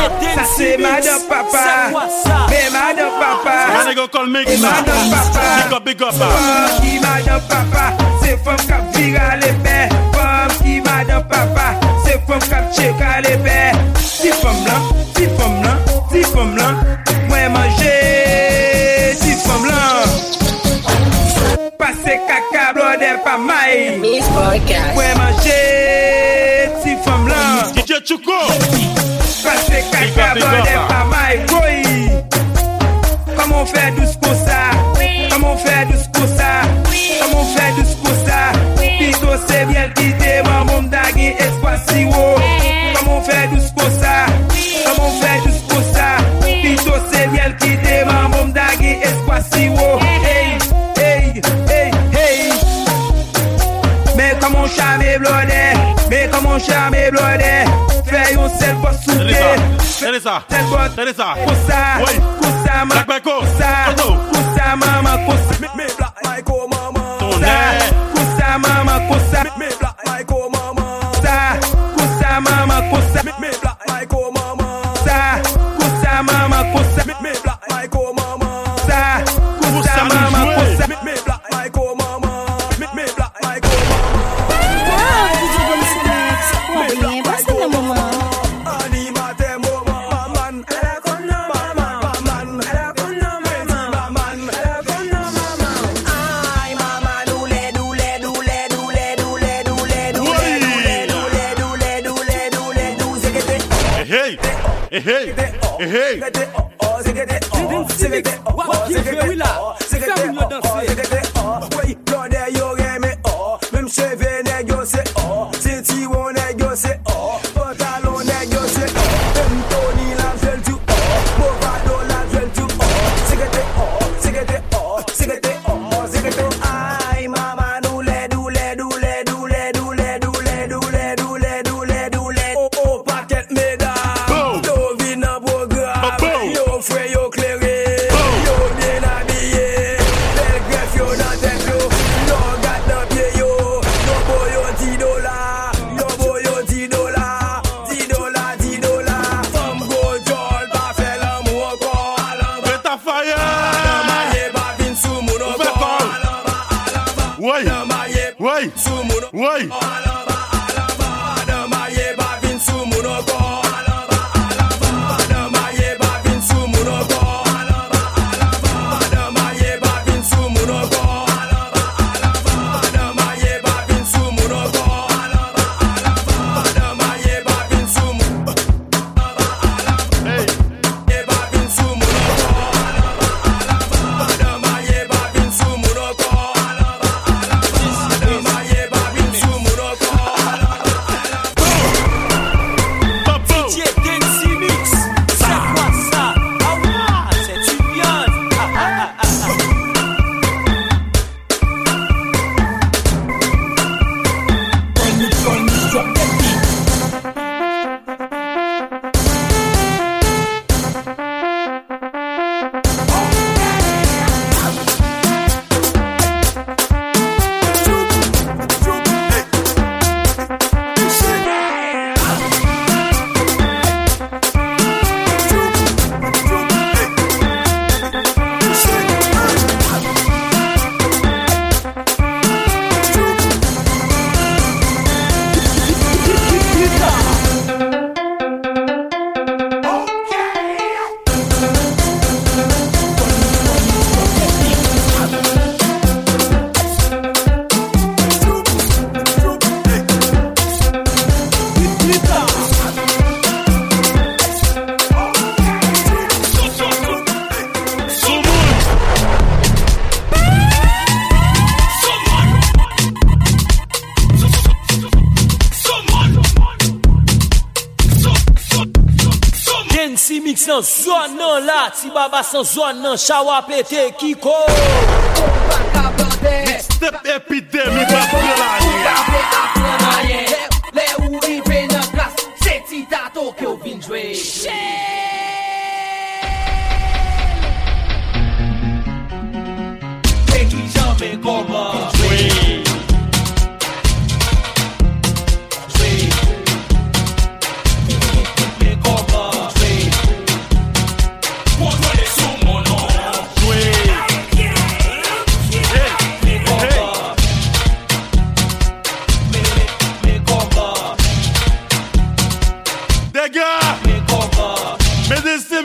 Ça c'est madame papa. Mais madame papa. I go call me. Et madame papa. Big up, big up. Femme qui madame papa. C'est femme qui vira les pères. Femme qui madame papa. C'est femme qui check les pères. Si femme là, si femme là, si femme là. Moi manger, si femme là. Passer caca blodel pas maille. Moi manger, si femme là. D J Chuko. Passer caca blodel pas maille. Comment on fait douce pour ça? Comment on fait douce pour ça? Comment on fait douce pour ça? Pito c'est bien quitter maman d'agui espacio. Comment on fait douce pour ça? Comment on fait douce pour ça? Pito c'est bien quitter maman d'agui espacio. Hey, hey, hey, hey. Mais comment charmer blodé? Mais comment charmer blodé? Fais un seul pour souper. Teresa, Teresa, Kusa, oui, Kusa, ma, Kusa, Kusa, mama, Kusa, me black Michael, mama, Kusa, mama, Kusa, me black Michael, mama, Kusa, mama, Kusa, me black Michael, mama, Kusa, mama, Kusa, me black Michael, mama, Kusa, mama, Kusa, me black Michael, mama, me black Michael, mama. Wow, D J Dance Mix. Wabie, basta na mama. Hey, hey, hey, hey. Why? Sans zone non là, si baba sans zone non, chawa pété Kiko. Step épidémie va la les ou rive dans place, c'est Titato que vient jouer. Et qui jamais comment jouer. Jouer.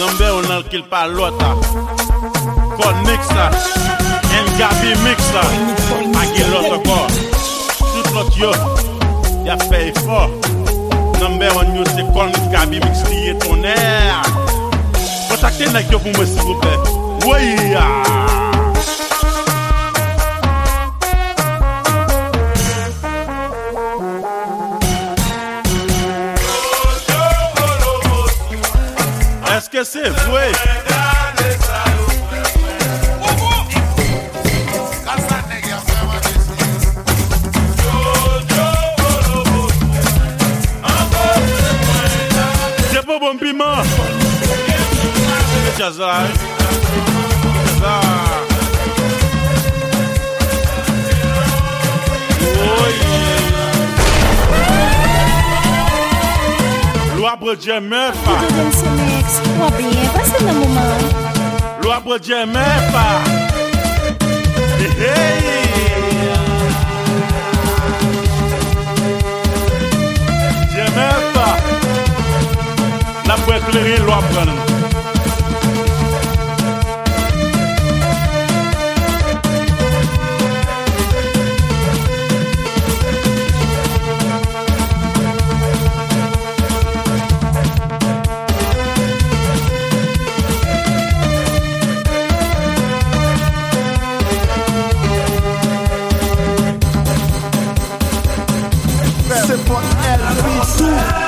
Number one al kill pa lota. Kon mix la. En Gabi mix la. A gen lot encore. Tout lot yo. Ya fait effort. Number one yo c'est Kon Gabi mix lié ton air. Contactez nèg yo pour moi s'il vous plaît. Oui. Est-ce que c'est vrai? C'est pas bon piment. C'est ça. C'est ça. Loi Brodje meuf. Moi bien, passez le moment. Loi Brodje meuf. Hey, hey. Je meuf. La pour éclairer loi prendre. C'est pas elle, tout.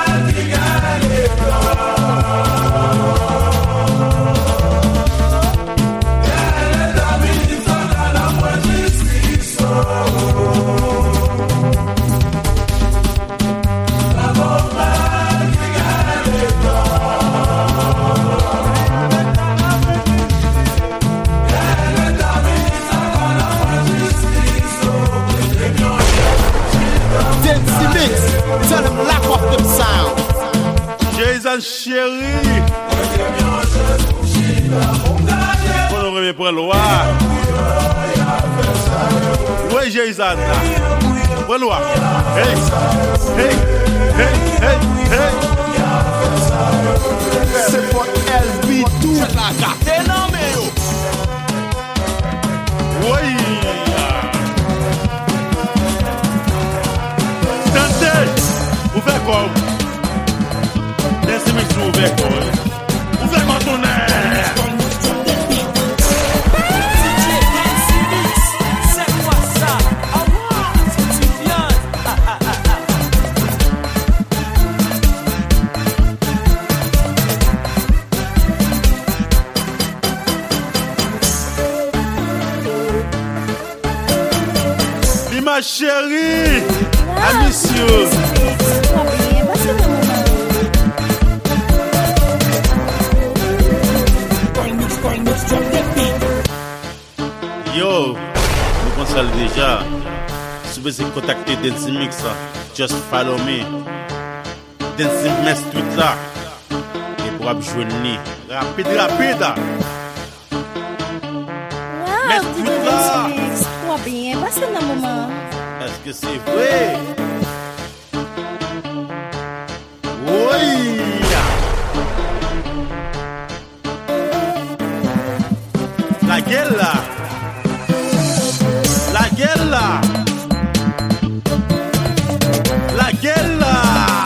Tell them lock off them sound. Jason chéri. On revient pour loi. Oui Jason. Pour loi. Hey. Hey. Hey. Hey. Hey. C'est pas L B tout. La gâte non mais yo. Oui. Ouvert quoi? Laissez-moi sur ouvert quoi? Ouvert quoi ton air? C'est quoi ça? Ah ouais, tu viens. Dis ma chérie. À monsieur. Yo, vous pensez déjà. Si vous voulez contacter Densi Mix, just follow me. Densi Mix tout là. Et pour jouer le rapide, rapide. Wow, Densi Mix. Moi bien, passez le moment. Est-ce que c'est vrai? Oui! La gueule là! La gueule là! La gueule là!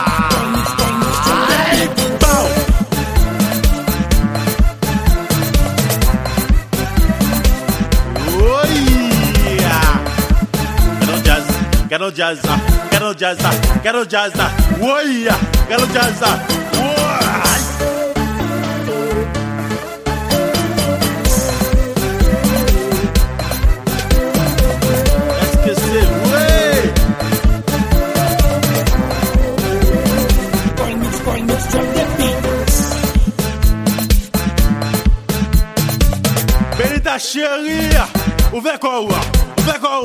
Ghetto jazz, ghetto jazz, ghetto jazz, woy, ghetto jazz, woy. Est-ce que c'est vrai? Benita chérie, ouvert quoi, ouvert quoi.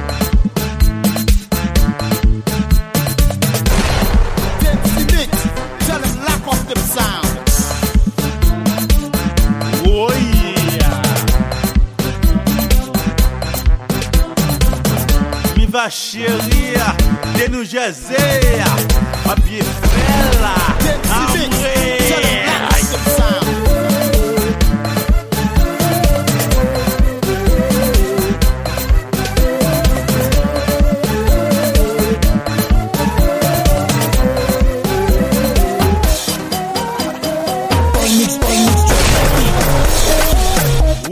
Viva chérie, de New Jersey, a pied fella, amoué.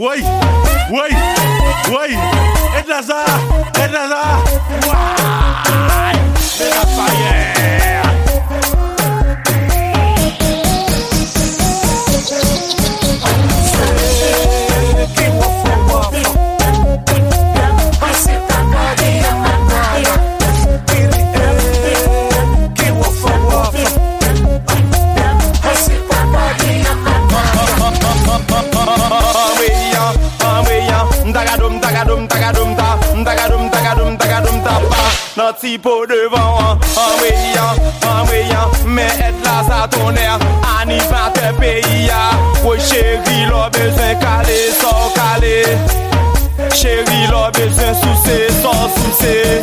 Oui, oui, oui. Et là ça, et là ça. Ouais. C'est la fire. Tagadum, tagadum, tagadum, ta, tagadum, tagadum, tagadum, ta, pa. Notre typo devant, envoyant, envoyant, mais être là, ça tourne, animateur pays, oui, chérie, l'on besoin calé, sans calé. Chérie, l'on besoin soucier, sans soucier.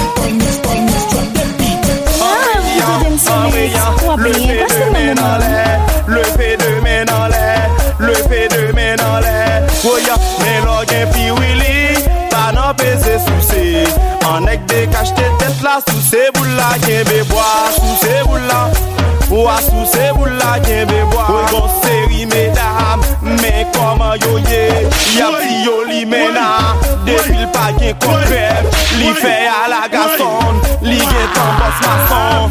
Envoyant, lever de main dans l'air, lever de main dans l'air, lever de main dans l'air. Oh ya, mais l'orgue pi Willy, pas n'en peser sous ces. En ek de cache tête là, sous ces boules là, qui bois, sous ces boules là. Ouah, sous ces boules là, qui bois. Oh, bon série, mesdames, mais comment yo yé, y'a pris yo li mena, depuis pas qui compère, li fait à la garçon, li get en boss maçon.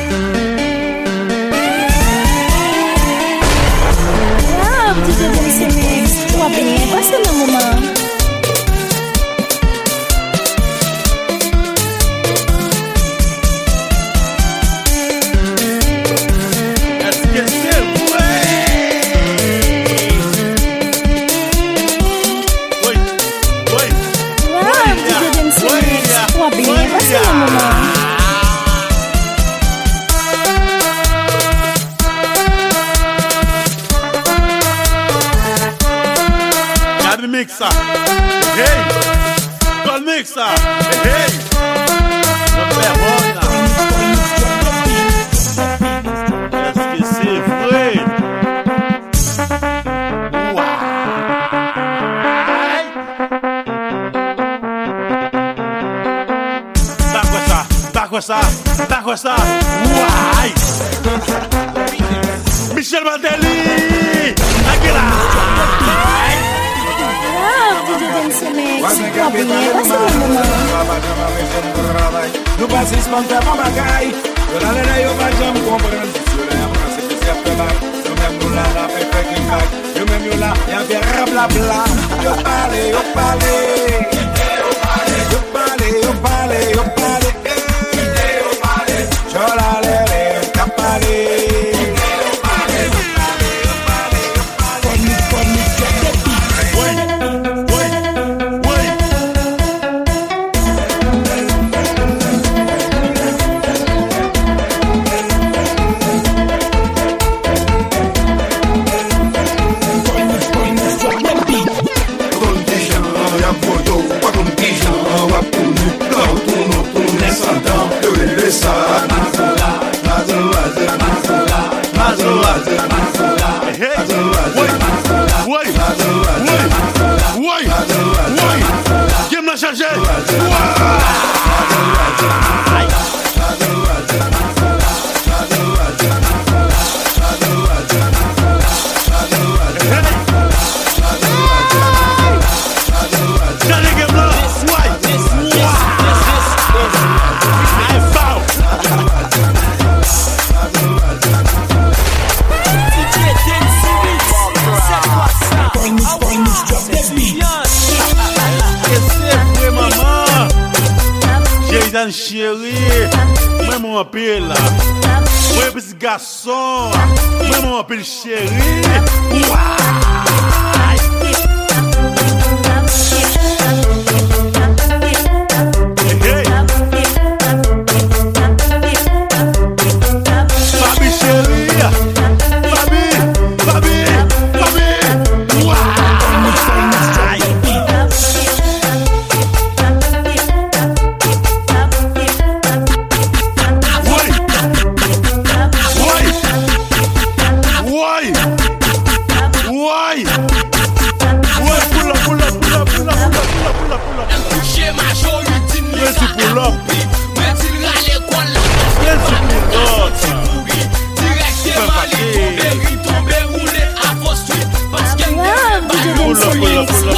D J Dance Mix, wap bien passe nan mouman. Mixa, hey, col mixa, hey, não pergunta. Est-ce que c'est vrai? Tá com essa, tá com essa, tá com essa. Uai! Michel Mandelli, aqui lá. D J Dance Mix, wap bien passe nan mouman. Nou basis man fè man bagay, yo la lè yo pa jam kompren. Yo la yon prase pe se fè bak, yo mèm nou la la fè fè kin bak. Yo mèm yo la yon fè rabla bla. Yo pale, yo pale, yo pale, yo pale, yo pale, yo pale, yo pale, yo la lè lè, ka pale. Chérie, moi mon appel là, moi petit garçon, moi mon appel chérie. Baby chérie, baby, baby, baby. Pull up, pull up, pull up.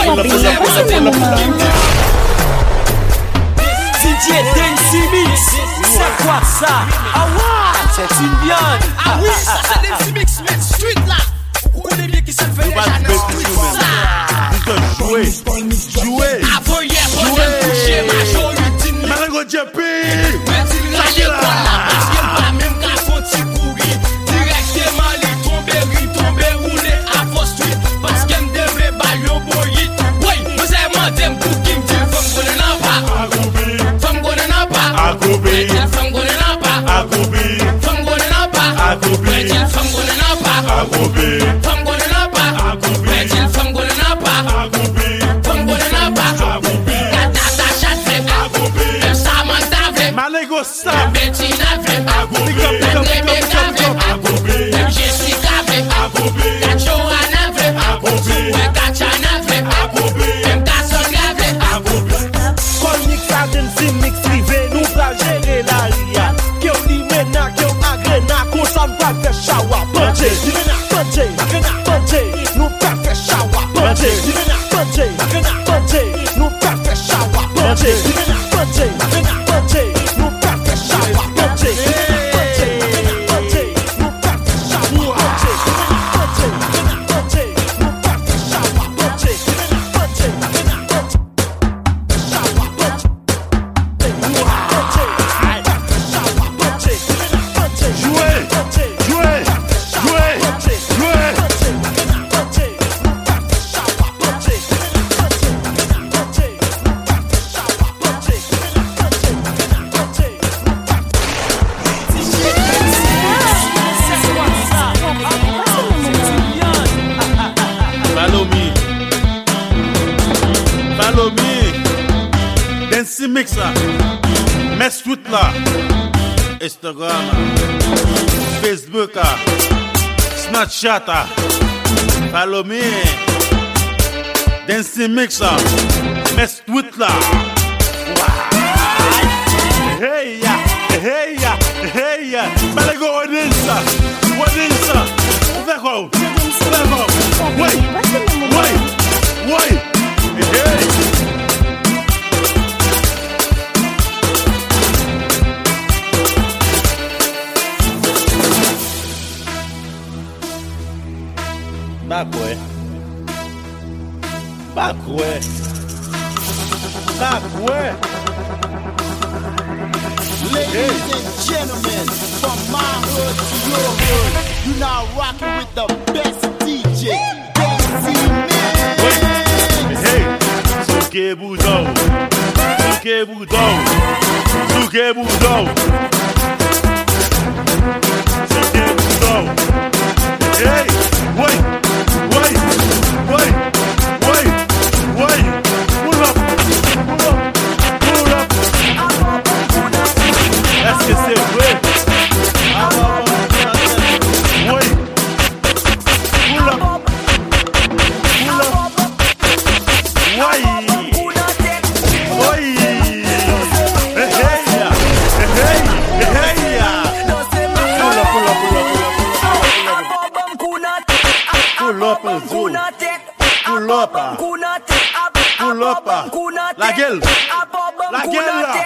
D J Densi Mix, c'est quoi ça? Ah ouais, c'est une viande. Ah oui, ça c'est Densi Mix, mais street là. Vous connaissez bien qui ça fait les gens dans street ça. Jouer, jouer. Avant hier, on aime coucher, ma jolie. Malango Jeppy. Mais tu l'as dit pas là, parce que pas même qu'à continuer courir. Directement, les tomber, les tomber, rouler à Fort Street. Parce qu'elle me devait bailler au boyit. Oui, vous avez demandé pour qui me dit, faut me connaître là pas. Femme gonna n'a pas. Agobi. Femme gonna n'a pas. Agobi. Femme gonna n'a pas. Agobi. Femme gonna n'a pas. Agobi. Femme gonna n'a pas. Agobi. Femme gonna n'a pas. Agobi. Femme gonna n'a pas. Agobi. Tata chate. Agobi. Le Samantha veut. Malango Sam. Bettina veut. Agobi. Agobi. Même Jessica veut. Agobi. La Johanna veut. Agobi. La Kachana veut. Agobi. Même Kassonga veut. Agobi. Mix à Densi Mix privé, nous va gérer la ria. Qui on dit maintenant, qui on agrena, qu'on s'en va faire chawa. Punche, punche, punche, nous va faire chawa. Punche, punche, punche, nous va faire chawa. Punche, punche, punche, nous va faire chawa. Punche, punche, punche, nous va faire chawa. Punche, punche, punche, nous va faire chawa. Punche, punche, punche. Follow me. Follow me. Densi Mix là. Mess with là. Instagram là. Facebook là. Snapchat là. Follow me. Densi Mix là. Mess with là. Hey ya. Hey ya. Hey ya. Malango what is ça? What is ça? On fait quoi? On fait quoi? Wait. Wait. Wait. Hey. Backway. Backway. Backway. Ladies and gentlemen, from my hood to your hood, you now rocking with the best D J, Densi Mix. Hey, Souke Boudou, Souke Boudou, Souke Boudou, Souke Boudou. Hey, wait, wait, wait, wait, wait, pull up, pull up, pull up. Est-ce que c'est vrai? Oui. Pull up, pull up. Oui. Oui. Hey, hey, hey, hey, hey. Pull up, pull up, pull up, pull up. Pull up, pull up, pull up, pull up. La gueule, la gueule là.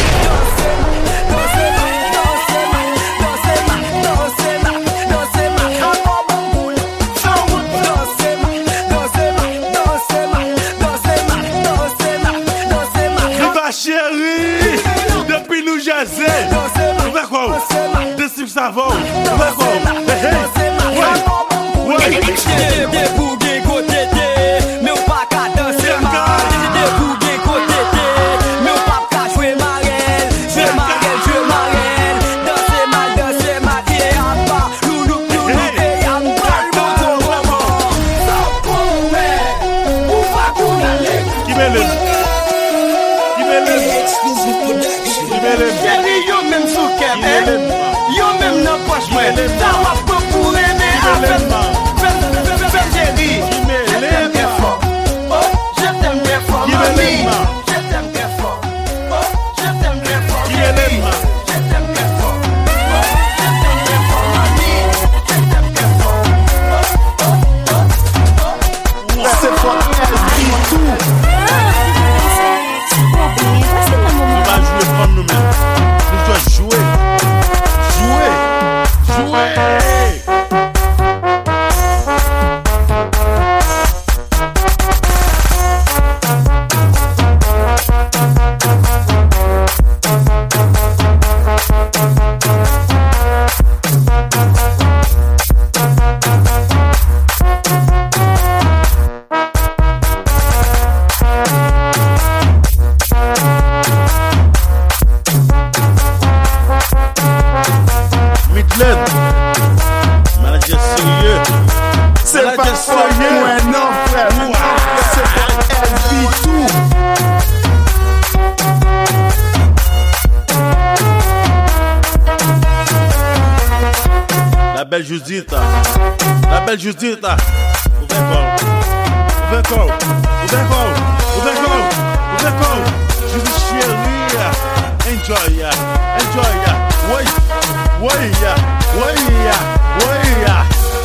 Chérie, depuis nous jaser, on va quoi? Dessus ça va, on va quoi? Ouais, ouais. Des bougues côté, mais on pas qu'à danser mal. Des bougues côté, mais on pas qu'à jouer marelle. Jouer marelle, jouer marelle. Danser mal, danser mal, et en bas. Loulou, loulou, et en bas. Ça pourrait, ou pas qu'on allait. Qui met le Kelly, yo même sous Kevin, yo même n'a pas joué. Ça va pas pour aimer avec fais chérie. Je t'aime bien fort, oh, je t'aime bien fort, mamie. Je t'aime bien fort, oh, je t'aime bien fort, chérie. Je t'aime bien fort, oh, je t'aime bien fort, mamie. Je t'aime bien fort, oh, oh, oh, oh. C'est toi qui as dit tout. belle Judith. La belle Judith. Ouvert quoi? Ouvert quoi? Ouvert quoi? Ouvert quoi? Ouvert quoi? Judith chérie. Enjoy ya. Enjoy ya. Ouais. Ouais ya. Ouais ya. Ouais ya.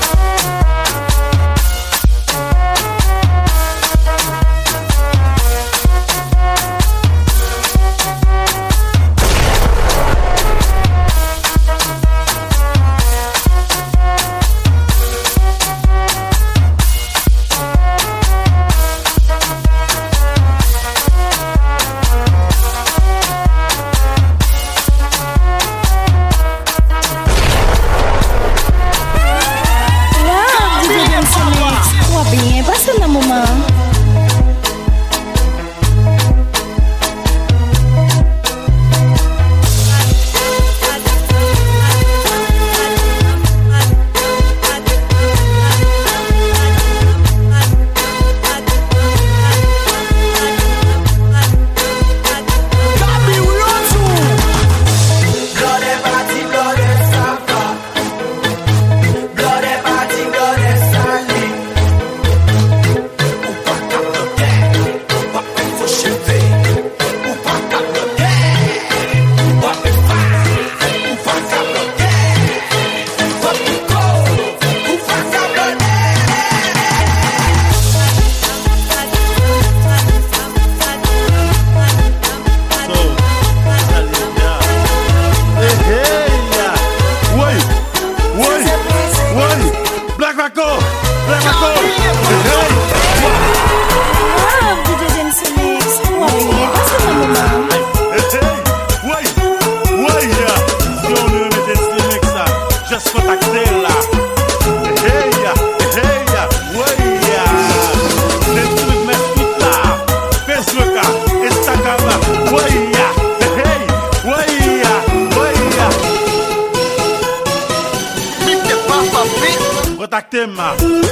Contactez-moi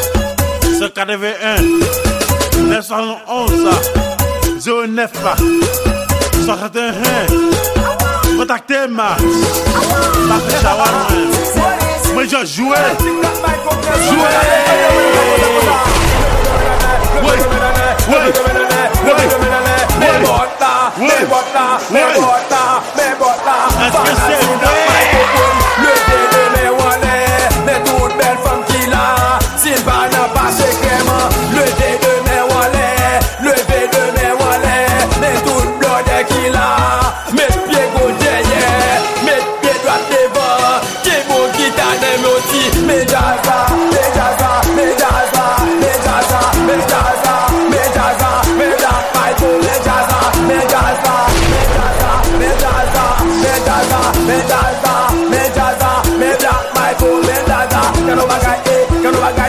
cent quatre-vingt-un neuf cent onze zéro neuf soixante et un. Contactez-moi. Moi je joue. Jouer. Oui, oui, oui, oui, oui, est-ce que c'est vrai? S'il va n'a pas secrètement, levez de mes wallets, levez de mes wallets, mais tout le bloc qu'il a, mes pieds gauche derrière, mes pieds droit devant, qui bon qui t'a démoti, mes jaza, mes jaza, mes jaza, mes jaza, mes jaza, mes jaza, mes jaza, mes jaza, mes jaza, mes jaza, mes jaza, mes jaza, mes jaza, mes jaza, Michael, mes jaza, que no bagay, que no bagay.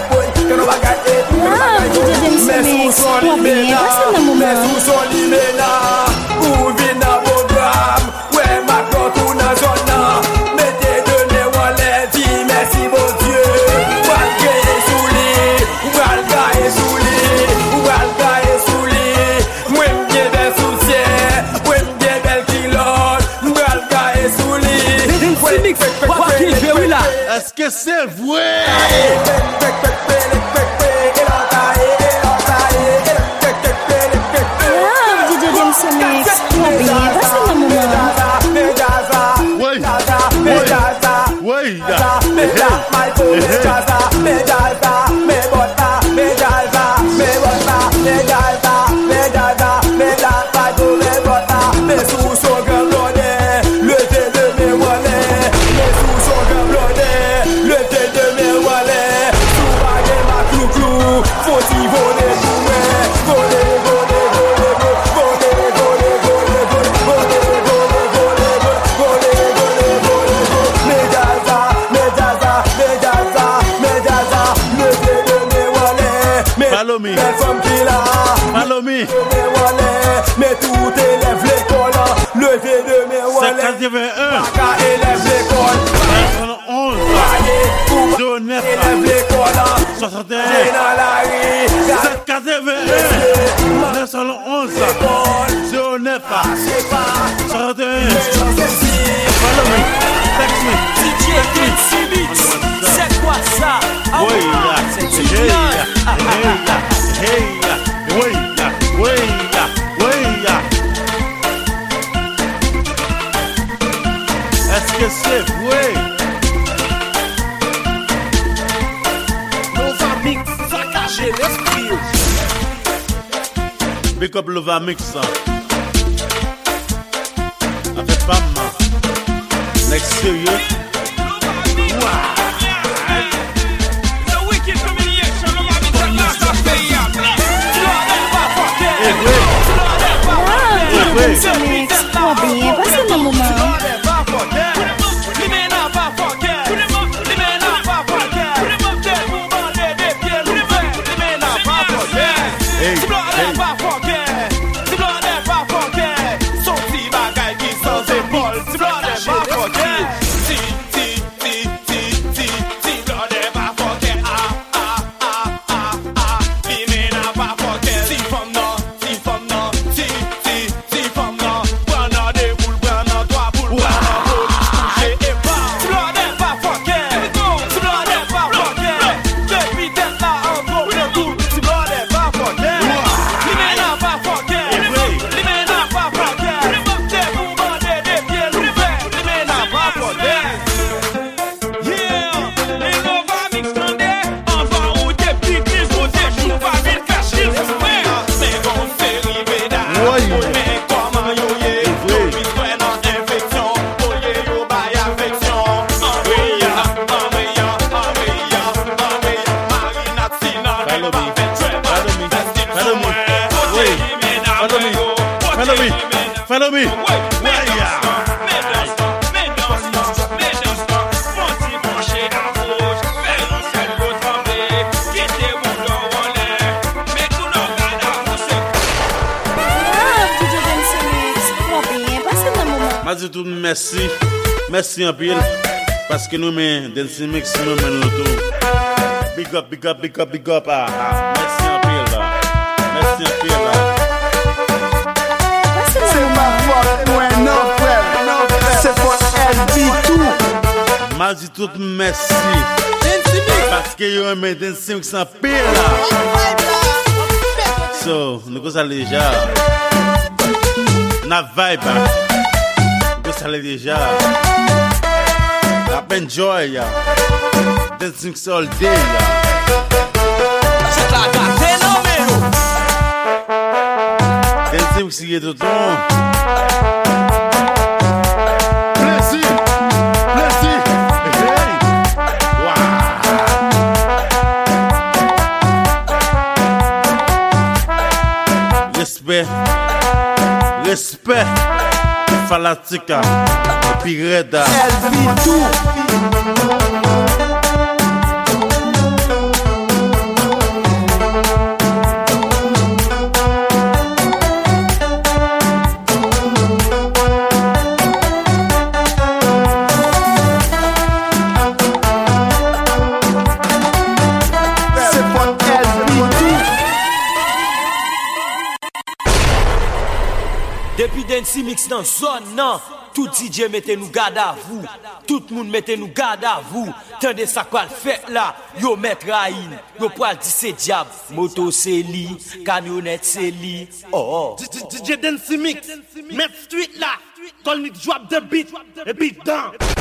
Mais sous son limena, mais sous son limena, ou vin na programme, ouais ma tout na zone, mettez de mes wallets, dis merci bon Dieu, Walga et souli, Walga et souli, Walga et souli, moi m'bien des souciers, moi m'bien belle kilote, Walga et souli. Est-ce que c'est vrai? Follow me. Follow me. Mais tout élève l'école. Levez de mes wallets. C'est quatre-vingt-un. Élève l'école. onze. zéro neuf. Élève l'école. soixante et un. C'est quatre-vingt-un. neuf cent onze. zéro neuf. soixante et un. Follow me. Text me. D J Dance Mix. C'est quoi Just feel. Big up Lova Mix. Avec Bama. Next serious. Wow. Moi bien, passez un moment. Follow me. Merci tout merci. Merci en pile. Parce que nous mais Dancing Mix nous mène l'auto. Big up, big up, big up, big up. Ah, ah. Merci en pile là. Merci en pile là. C'est ma faute, moi non frère. C'est pour L B deux. Merci tout merci. Parce que yo aimé Dancing Mix en pile là. So, nous allons déjà. Na vibe. Nous allons déjà. Up enjoy ya. Dancing Mix all day ya. C'est la phénomène. Dancing Mix est tout temps. Plaisir, plaisir. Hey. Wow. Respect, respect. Falatica, Pireda, L B deux. Depuis Dancing Mix dans zone non, tout D J mettez nous garde à vous, tout le monde mettez nous garde à vous. Tendez ça quoi le fait là, yo mettre raïn, yo poil dit c'est diable, moto c'est li, camionnette c'est li. Oh. D J Dancing Mix, met street là, call me drop the beat, et beat down.